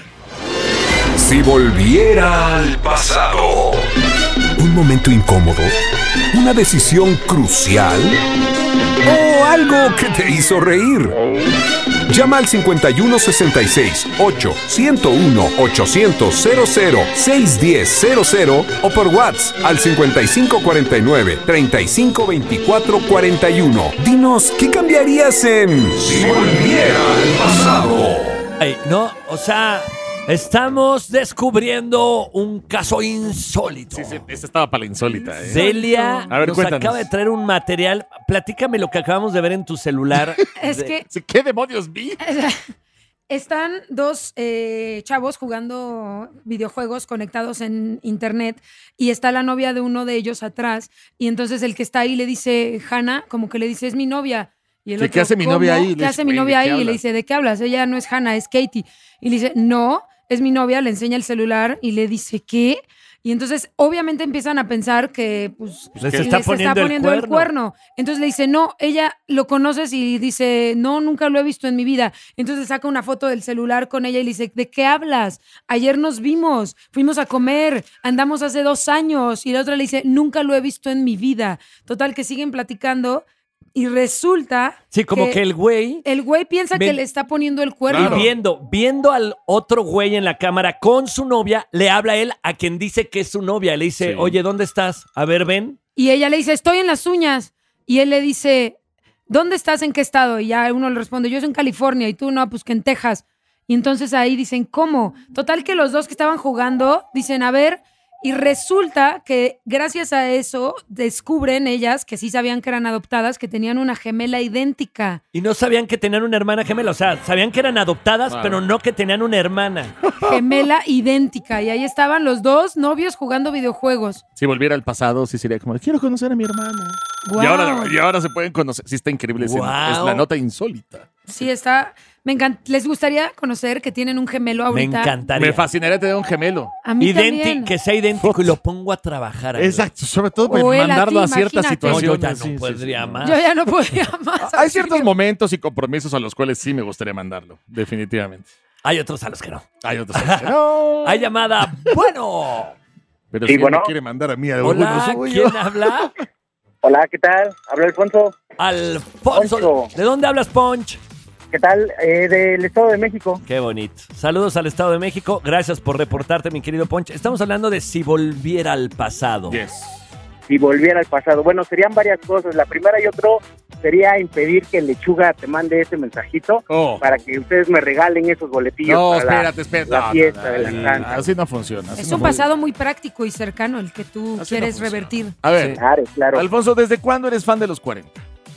Speaker 2: Si volviera al pasado.
Speaker 1: Un momento incómodo, una decisión crucial o algo que te hizo reír. Llama al 5166-801-800-00-61000 o por WhatsApp al 5549-352441. Dinos, ¿qué cambiarías en
Speaker 2: Si volviera al pasado?
Speaker 5: No, o sea, estamos descubriendo un caso insólito.
Speaker 10: Sí, esta estaba para la insólita.
Speaker 5: Delia
Speaker 10: A ver,
Speaker 5: nos
Speaker 10: cuéntanos.
Speaker 5: acaba de traer un material. Platícame lo que acabamos de ver en tu celular.
Speaker 6: Es que...
Speaker 10: ¿Qué demonios vi?
Speaker 6: están dos chavos jugando videojuegos conectados en internet y está la novia de uno de ellos atrás y entonces el que está ahí le dice, Hannah, como que le dice, es mi novia. Y el otro,
Speaker 10: ¿qué hace mi novia ahí?
Speaker 6: ¿Qué hace mi novia ahí? Y le dice, ¿de qué hablas? Ella no es Hannah, es Katie. Y le dice, no, es mi novia, le enseña el celular y le dice, ¿qué? Y entonces, obviamente, empiezan a pensar que pues,
Speaker 5: les está poniendo
Speaker 6: el cuerno. Entonces le dice, no, ella lo conoces y dice, no, nunca lo he visto en mi vida. Entonces saca una foto del celular con ella y le dice, ¿de qué hablas? Ayer nos vimos, fuimos a comer, andamos hace 2 años. Y la otra le dice, nunca lo he visto en mi vida. Total, que siguen platicando. Y resulta
Speaker 5: sí, como que el güey
Speaker 6: piensa que le está poniendo el cuerno.
Speaker 5: Y viendo al otro güey en la cámara con su novia, le habla a él a quien dice que es su novia. Le dice, oye, ¿dónde estás? A ver, ven.
Speaker 6: Y ella le dice, estoy en las uñas. Y él le dice, ¿dónde estás? ¿En qué estado? Y ya uno le responde, yo soy en California. Y tú, no, pues que en Texas. Y entonces ahí dicen, ¿cómo? Total que los dos que estaban jugando dicen, a ver. Y resulta que gracias a eso descubren ellas que sí sabían que eran adoptadas, que tenían una gemela idéntica.
Speaker 5: Y no sabían que tenían una hermana gemela. O sea, sabían que eran adoptadas, pero no que tenían una hermana.
Speaker 6: Gemela idéntica. Y ahí estaban los dos novios jugando videojuegos.
Speaker 10: Si volviera al pasado, sí sería como, quiero conocer a mi hermana.
Speaker 6: Wow.
Speaker 10: Y ahora se pueden conocer. Sí, está increíble.
Speaker 5: Wow.
Speaker 10: Es la nota insólita.
Speaker 6: Sí, está... Me encanta. ¿Les gustaría conocer que tienen un gemelo ahorita?
Speaker 5: Me encantaría.
Speaker 10: Me fascinaría tener un gemelo.
Speaker 6: A mí también.
Speaker 5: Que sea idéntico y lo pongo a trabajar.
Speaker 10: Exacto, sobre todo para mandarlo a ciertas situaciones.
Speaker 5: No, yo ya no podría más.
Speaker 6: Yo ya no podría más.
Speaker 10: Hay ciertos momentos y compromisos a los cuales sí me gustaría mandarlo, definitivamente.
Speaker 5: Hay otros a los que no.
Speaker 10: Hay otros a los que no.
Speaker 5: Hay llamada. Bueno.
Speaker 10: Pero si bueno. Me quiere mandar a mí a
Speaker 5: hola, ¿quién habla?
Speaker 15: Hola, ¿qué tal? Habla Alfonso.
Speaker 5: Alfonso. Poncho. ¿De dónde hablas, Ponch?
Speaker 15: ¿Qué tal? Del Estado de México.
Speaker 5: Qué bonito. Saludos al Estado de México. Gracias por reportarte, mi querido Ponch. Estamos hablando de si volviera al pasado.
Speaker 10: Yes.
Speaker 15: Si volviera al pasado. Bueno, serían varias cosas. La primera y otro sería impedir que Lechuga te mande ese mensajito para que ustedes me regalen esos boletillos.
Speaker 10: No,
Speaker 15: para
Speaker 10: espérate.
Speaker 15: La fiesta de la Santa.
Speaker 10: Así no funciona.
Speaker 6: Es un pasado muy práctico y cercano el que tú quieres revertir.
Speaker 10: A ver,
Speaker 15: claro.
Speaker 10: Alfonso, ¿desde cuándo eres fan de los 40?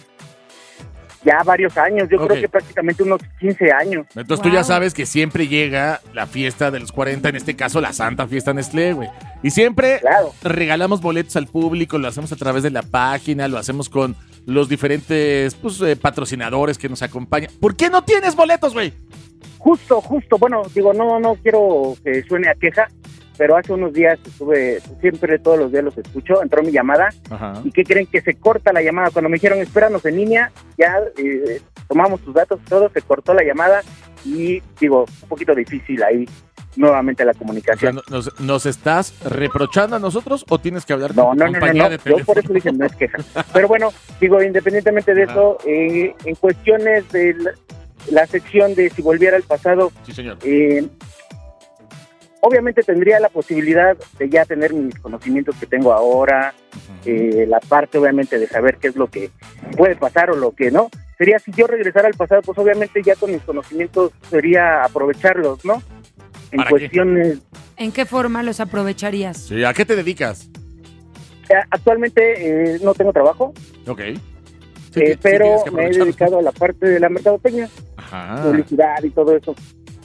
Speaker 15: Ya varios años, yo creo que prácticamente unos 15 años.
Speaker 10: Entonces tú ya sabes que siempre llega la fiesta de los 40, en este caso la Santa Fiesta Nestlé, güey. Y siempre regalamos boletos al público, lo hacemos a través de la página, lo hacemos con los diferentes patrocinadores que nos acompañan. ¿Por qué no tienes boletos, güey?
Speaker 15: Justo. Bueno, digo, no quiero que suene a queja, pero hace unos días siempre todos los días los escucho, entró mi llamada. Ajá. ¿Y qué creen? Que se corta la llamada. Cuando me dijeron, espéranos en línea, ya tomamos tus datos, todo, se cortó la llamada y digo, un poquito difícil ahí nuevamente la comunicación.
Speaker 10: O sea, ¿nos estás reprochando a nosotros o tienes que hablar con compañía de teléfono?
Speaker 15: Yo por eso dije, no es queja. Pero bueno, digo, independientemente de eso, en cuestiones de la sección de si volviera al pasado,
Speaker 10: sí, señor.
Speaker 15: Obviamente tendría la posibilidad de ya tener mis conocimientos que tengo ahora, la parte obviamente de saber qué es lo que puede pasar o lo que no. Sería si yo regresara al pasado, pues obviamente ya con mis conocimientos sería aprovecharlos, ¿no? En cuestiones...
Speaker 6: ¿En qué forma los aprovecharías?
Speaker 10: Sí, ¿a qué te dedicas?
Speaker 15: Actualmente no tengo trabajo.
Speaker 10: Ok.
Speaker 15: Pero me he dedicado a la parte de la mercadotecnia, publicidad y todo eso.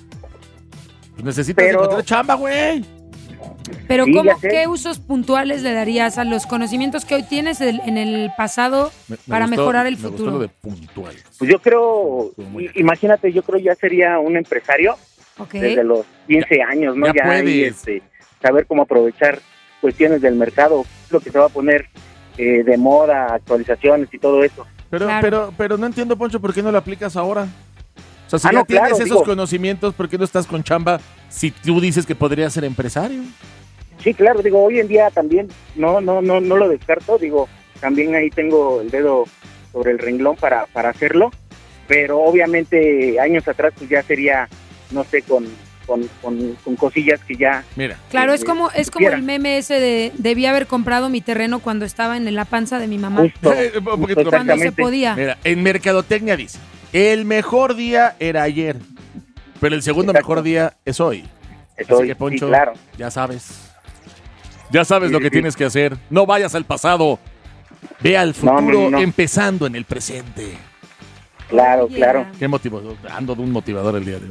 Speaker 10: Pues necesitas encontrar chamba, güey.
Speaker 6: Pero ¿qué usos puntuales le darías a los conocimientos que hoy tienes en el pasado para mejorar el futuro?
Speaker 10: Me gustó lo de puntual.
Speaker 15: Pues yo creo, imagínate, yo creo ya sería un empresario desde los 15 años, ¿no? Ya puedes. Saber cómo aprovechar cuestiones del mercado, lo que se va a poner de moda, actualizaciones y todo eso.
Speaker 10: Pero no entiendo, Poncho, ¿por qué no lo aplicas ahora? O sea, si ya tienes esos conocimientos, ¿por qué no estás con chamba si tú dices que podrías ser empresario?
Speaker 15: Sí, claro, digo, hoy en día también no lo descarto, digo, también ahí tengo el dedo sobre el renglón para hacerlo, pero obviamente años atrás pues ya sería, no sé, con cosillas que ya...
Speaker 10: Mira.
Speaker 6: Claro, es como el meme ese de debí haber comprado mi terreno cuando estaba en la panza de mi mamá.
Speaker 15: Justo,
Speaker 6: cuando se podía.
Speaker 10: Mira, en Mercadotecnia dice, el mejor día era ayer, pero el segundo mejor día es hoy. Así que, Poncho,
Speaker 15: sí, claro.
Speaker 10: ya sabes. Ya sabes lo que tienes que hacer. No vayas al pasado. Ve al futuro empezando en el presente.
Speaker 15: Claro.
Speaker 10: Qué motivo. Ando de un motivador el día de hoy.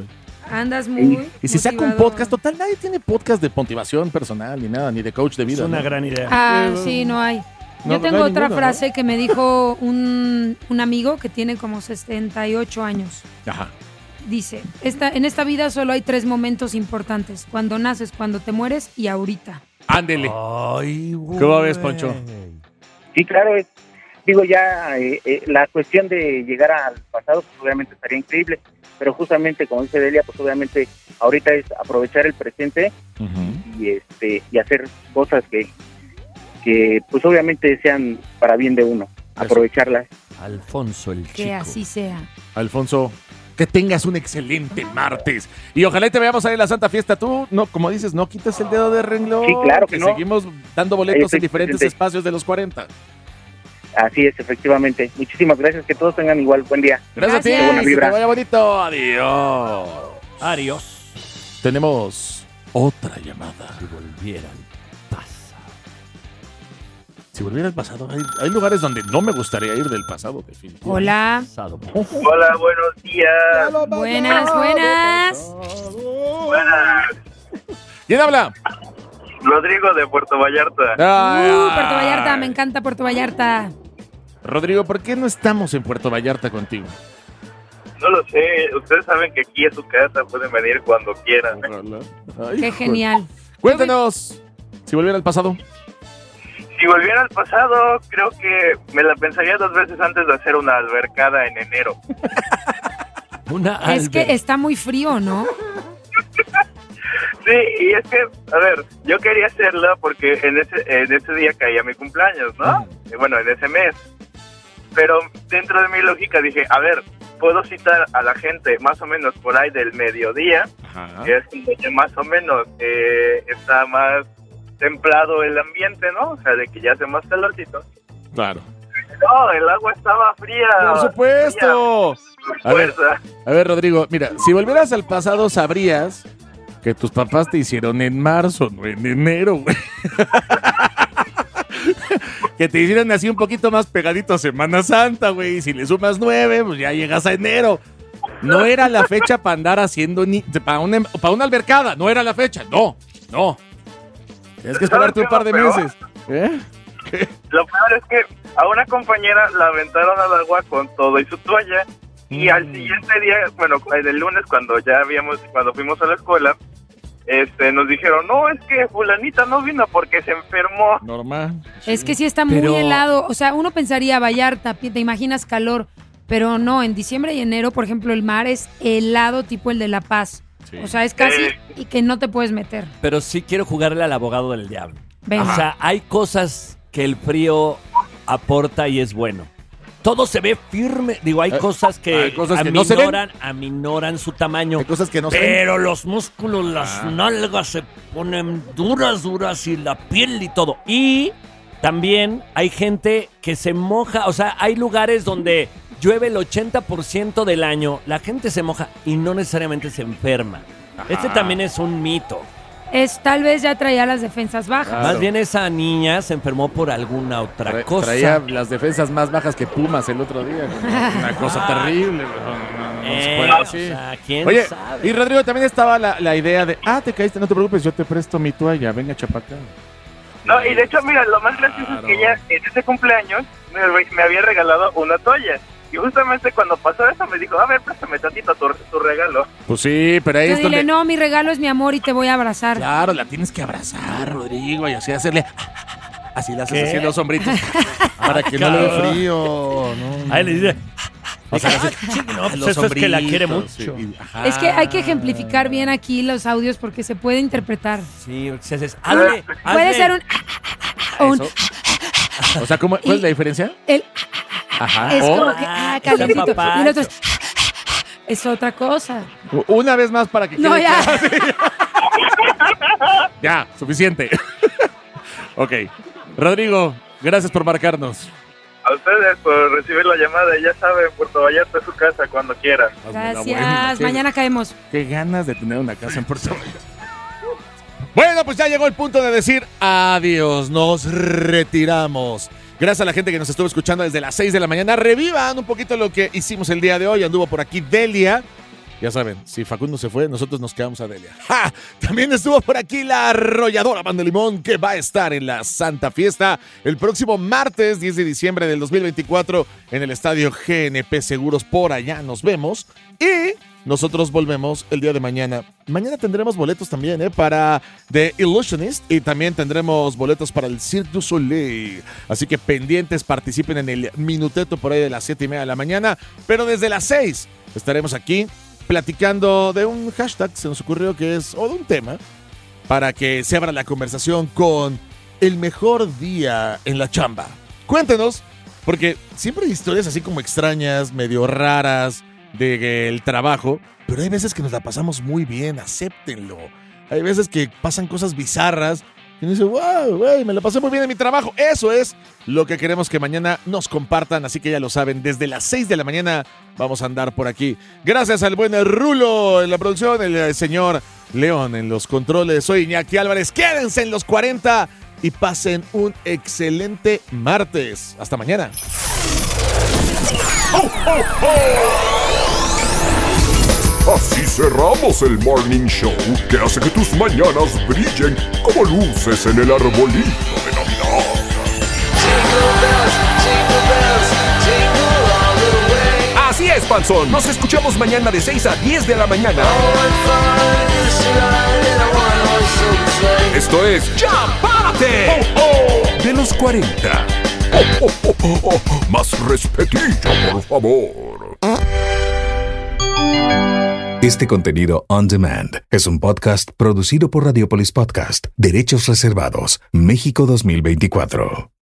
Speaker 6: Andas muy
Speaker 10: Y si saca un
Speaker 6: motivado.
Speaker 10: podcast, total, nadie tiene podcast de motivación personal ni nada, ni de coach de vida.
Speaker 11: Es una
Speaker 10: ¿no?
Speaker 11: gran idea.
Speaker 6: Ah, sí, no hay.
Speaker 10: No,
Speaker 6: Yo tengo
Speaker 10: no hay
Speaker 6: otra
Speaker 10: ninguno,
Speaker 6: frase que me dijo un amigo que tiene como 78 años.
Speaker 10: Ajá.
Speaker 6: Dice, en esta vida solo hay 3 momentos importantes. Cuando naces, cuando te mueres y ahorita.
Speaker 10: Ándele.
Speaker 11: Ay,
Speaker 10: ¿Cómo ves, Poncho?
Speaker 15: Sí, claro, digo ya, la cuestión de llegar al pasado, pues obviamente estaría increíble, pero justamente, como dice Delia, pues obviamente ahorita es aprovechar el presente y hacer cosas que pues obviamente sean para bien de uno, aprovecharlas.
Speaker 5: Alfonso el Chico.
Speaker 6: Que así sea.
Speaker 10: Alfonso, que tengas un excelente martes. Y ojalá y te veamos ahí en la Santa Fiesta. Tú, no, como dices, no quites el dedo de renglón.
Speaker 15: Sí, claro que no.
Speaker 10: Seguimos dando boletos en diferentes
Speaker 15: Presente.
Speaker 10: espacios de los 40.
Speaker 15: Así es, efectivamente. Muchísimas gracias, que todos tengan igual buen día.
Speaker 10: Gracias a ti.
Speaker 15: Buena
Speaker 10: Que
Speaker 15: vibra.
Speaker 10: te vaya bonito. Adiós.
Speaker 5: Adiós.
Speaker 10: Tenemos otra llamada.
Speaker 5: Si volvieran pasado.
Speaker 10: Si volviera al pasado, hay lugares donde no me gustaría ir del pasado, definitivamente.
Speaker 6: Hola.
Speaker 16: Hola, buenos días.
Speaker 6: Buenas, buenas.
Speaker 16: Buenas.
Speaker 10: ¿Quién habla?
Speaker 16: Rodrigo de Puerto Vallarta.
Speaker 6: Puerto Vallarta, me encanta Puerto Vallarta.
Speaker 10: Rodrigo, ¿por qué no estamos en Puerto Vallarta contigo?
Speaker 16: No lo sé, ustedes saben que aquí es su casa, pueden venir cuando quieran.
Speaker 10: Ay,
Speaker 6: Qué genial.
Speaker 10: Cuéntanos, si volviera al pasado.
Speaker 16: Si volviera al pasado, creo que me la pensaría 2 veces antes de hacer una albercada en enero.
Speaker 6: Es que está muy frío, ¿no?
Speaker 16: Sí, y es que, a ver, yo quería hacerla porque en ese día caía mi cumpleaños, ¿no? Bueno, en ese mes. Pero dentro de mi lógica dije, a ver, puedo citar a la gente más o menos por ahí del mediodía, que es donde más o menos está más templado el ambiente, ¿no? O sea, de que ya hace más calorcito.
Speaker 10: Claro.
Speaker 16: No, el agua estaba fría.
Speaker 10: ¡Por supuesto! A ver, Rodrigo, mira, si volvieras al pasado sabrías que tus papás te hicieron en marzo, no en enero, güey. Que te hicieron así un poquito más pegadito a Semana Santa, güey. Si le sumas 9, pues ya llegas a enero. No era la fecha para andar haciendo para una albercada. No era la fecha. No. Tienes que esperarte un par de meses.
Speaker 16: Lo peor es que a una compañera la aventaron al agua con todo y su toalla. Y al siguiente día, bueno, el lunes cuando fuimos a la escuela, nos dijeron, no, es que fulanita no vino porque se enfermó.
Speaker 10: Normal.
Speaker 6: Es que sí está muy helado. O sea, uno pensaría Vallarta, te imaginas calor, pero no, en diciembre y enero, por ejemplo, el mar es helado tipo el de La Paz. Sí. O sea, es casi y que no te puedes meter.
Speaker 5: Pero sí quiero jugarle al abogado del diablo.
Speaker 6: Venga.
Speaker 5: O sea, hay cosas que el frío aporta y es bueno. Todo se ve firme. Digo, hay cosas que,
Speaker 10: no se ven.
Speaker 5: aminoran su tamaño.
Speaker 10: Hay cosas que no se ven.
Speaker 5: Pero los músculos, las nalgas se ponen duras y la piel y todo. Y también hay gente que se moja. O sea, hay lugares donde llueve el 80% del año. La gente se moja y no necesariamente se enferma. Este también es un mito.
Speaker 6: Tal vez ya traía las defensas bajas.
Speaker 5: Claro. Más bien esa niña se enfermó por alguna otra cosa.
Speaker 10: Traía las defensas más bajas que Pumas el otro día. Una cosa terrible. No se puede así.
Speaker 5: O sea, ¿quién
Speaker 10: Oye,
Speaker 5: sabe?
Speaker 10: y Rodrigo, también estaba la idea de, te caíste, no te preocupes, yo te presto mi toalla, venga, chapaca.
Speaker 16: No, y de hecho, mira, lo más gracioso es que ella en ese cumpleaños me había regalado una toalla. Y justamente cuando pasó eso me dijo, a ver, préstame tantito tu regalo.
Speaker 10: Pues sí, pero ahí
Speaker 6: Tú
Speaker 10: es
Speaker 6: dile,
Speaker 10: donde...
Speaker 6: no, mi regalo es mi amor y te voy a abrazar.
Speaker 10: Claro, la tienes que abrazar, Rodrigo, y así hacerle... Así le haces así los hombritos. Para que no le dé frío. No.
Speaker 5: Ahí le dice...
Speaker 10: O sea,
Speaker 5: no, pues eso es que la quiere mucho.
Speaker 10: Sí,
Speaker 6: es que hay que ejemplificar bien aquí los audios porque se puede interpretar.
Speaker 5: Sí, si haces... Hazle.
Speaker 6: Puede ser un...
Speaker 10: O sea, ¿cuál es la diferencia?
Speaker 6: Es como que, calentito. Y el otro es otra cosa.
Speaker 10: Una vez más para que
Speaker 6: no,
Speaker 10: quede
Speaker 6: ya.
Speaker 10: claro. Ya, suficiente. Ok. Rodrigo, gracias por marcarnos.
Speaker 16: A ustedes por recibir la llamada. Ya saben, Puerto Vallarta es su casa cuando quieran.
Speaker 6: Gracias. Mañana caemos.
Speaker 10: Qué ganas de tener una casa en Puerto Vallarta. Bueno, pues ya llegó el punto de decir adiós. Nos retiramos. Gracias a la gente que nos estuvo escuchando desde las 6 de la mañana. Revivan un poquito lo que hicimos el día de hoy. Anduvo por aquí Delia. Ya saben, si Facundo se fue, nosotros nos quedamos a Delia. ¡Ja! También estuvo por aquí la arrolladora Pan de Limón, que va a estar en la Santa Fiesta el próximo martes 10 de diciembre del 2024 en el estadio GNP Seguros. Por allá nos vemos y nosotros volvemos el día de mañana. Mañana tendremos boletos también para The Illusionist y también tendremos boletos para el Cirque du Soleil. Así que pendientes, participen en el minuteto por ahí de las 7:30 de la mañana. Pero desde las 6 estaremos aquí platicando de un hashtag, se nos ocurrió que es, o de un tema, para que se abra la conversación con el mejor día en la chamba. Cuéntenos, porque siempre hay historias así como extrañas, medio raras del trabajo, pero hay veces que nos la pasamos muy bien, acéptenlo. Hay veces que pasan cosas bizarras y uno dice, wow, güey, me la pasé muy bien en mi trabajo. Eso es lo que queremos que mañana nos compartan, así que ya lo saben, desde las 6 de la mañana vamos a andar por aquí. Gracias al buen Rulo en la producción, el señor León en los controles. Soy Iñaki Álvarez, quédense en los 40 y pasen un excelente martes. Hasta mañana.
Speaker 2: ¡Oh, oh, oh! Así cerramos el Morning Show, que hace que tus mañanas brillen como luces en el arbolito de Navidad.
Speaker 3: Así es, Panzón. Nos escuchamos mañana de 6 a 10 de la mañana. Esto es Chapate de los 40.
Speaker 2: Más respetito, por favor.
Speaker 1: Este contenido on demand es un podcast producido por Radiopolis Podcast. Derechos reservados. México 2024.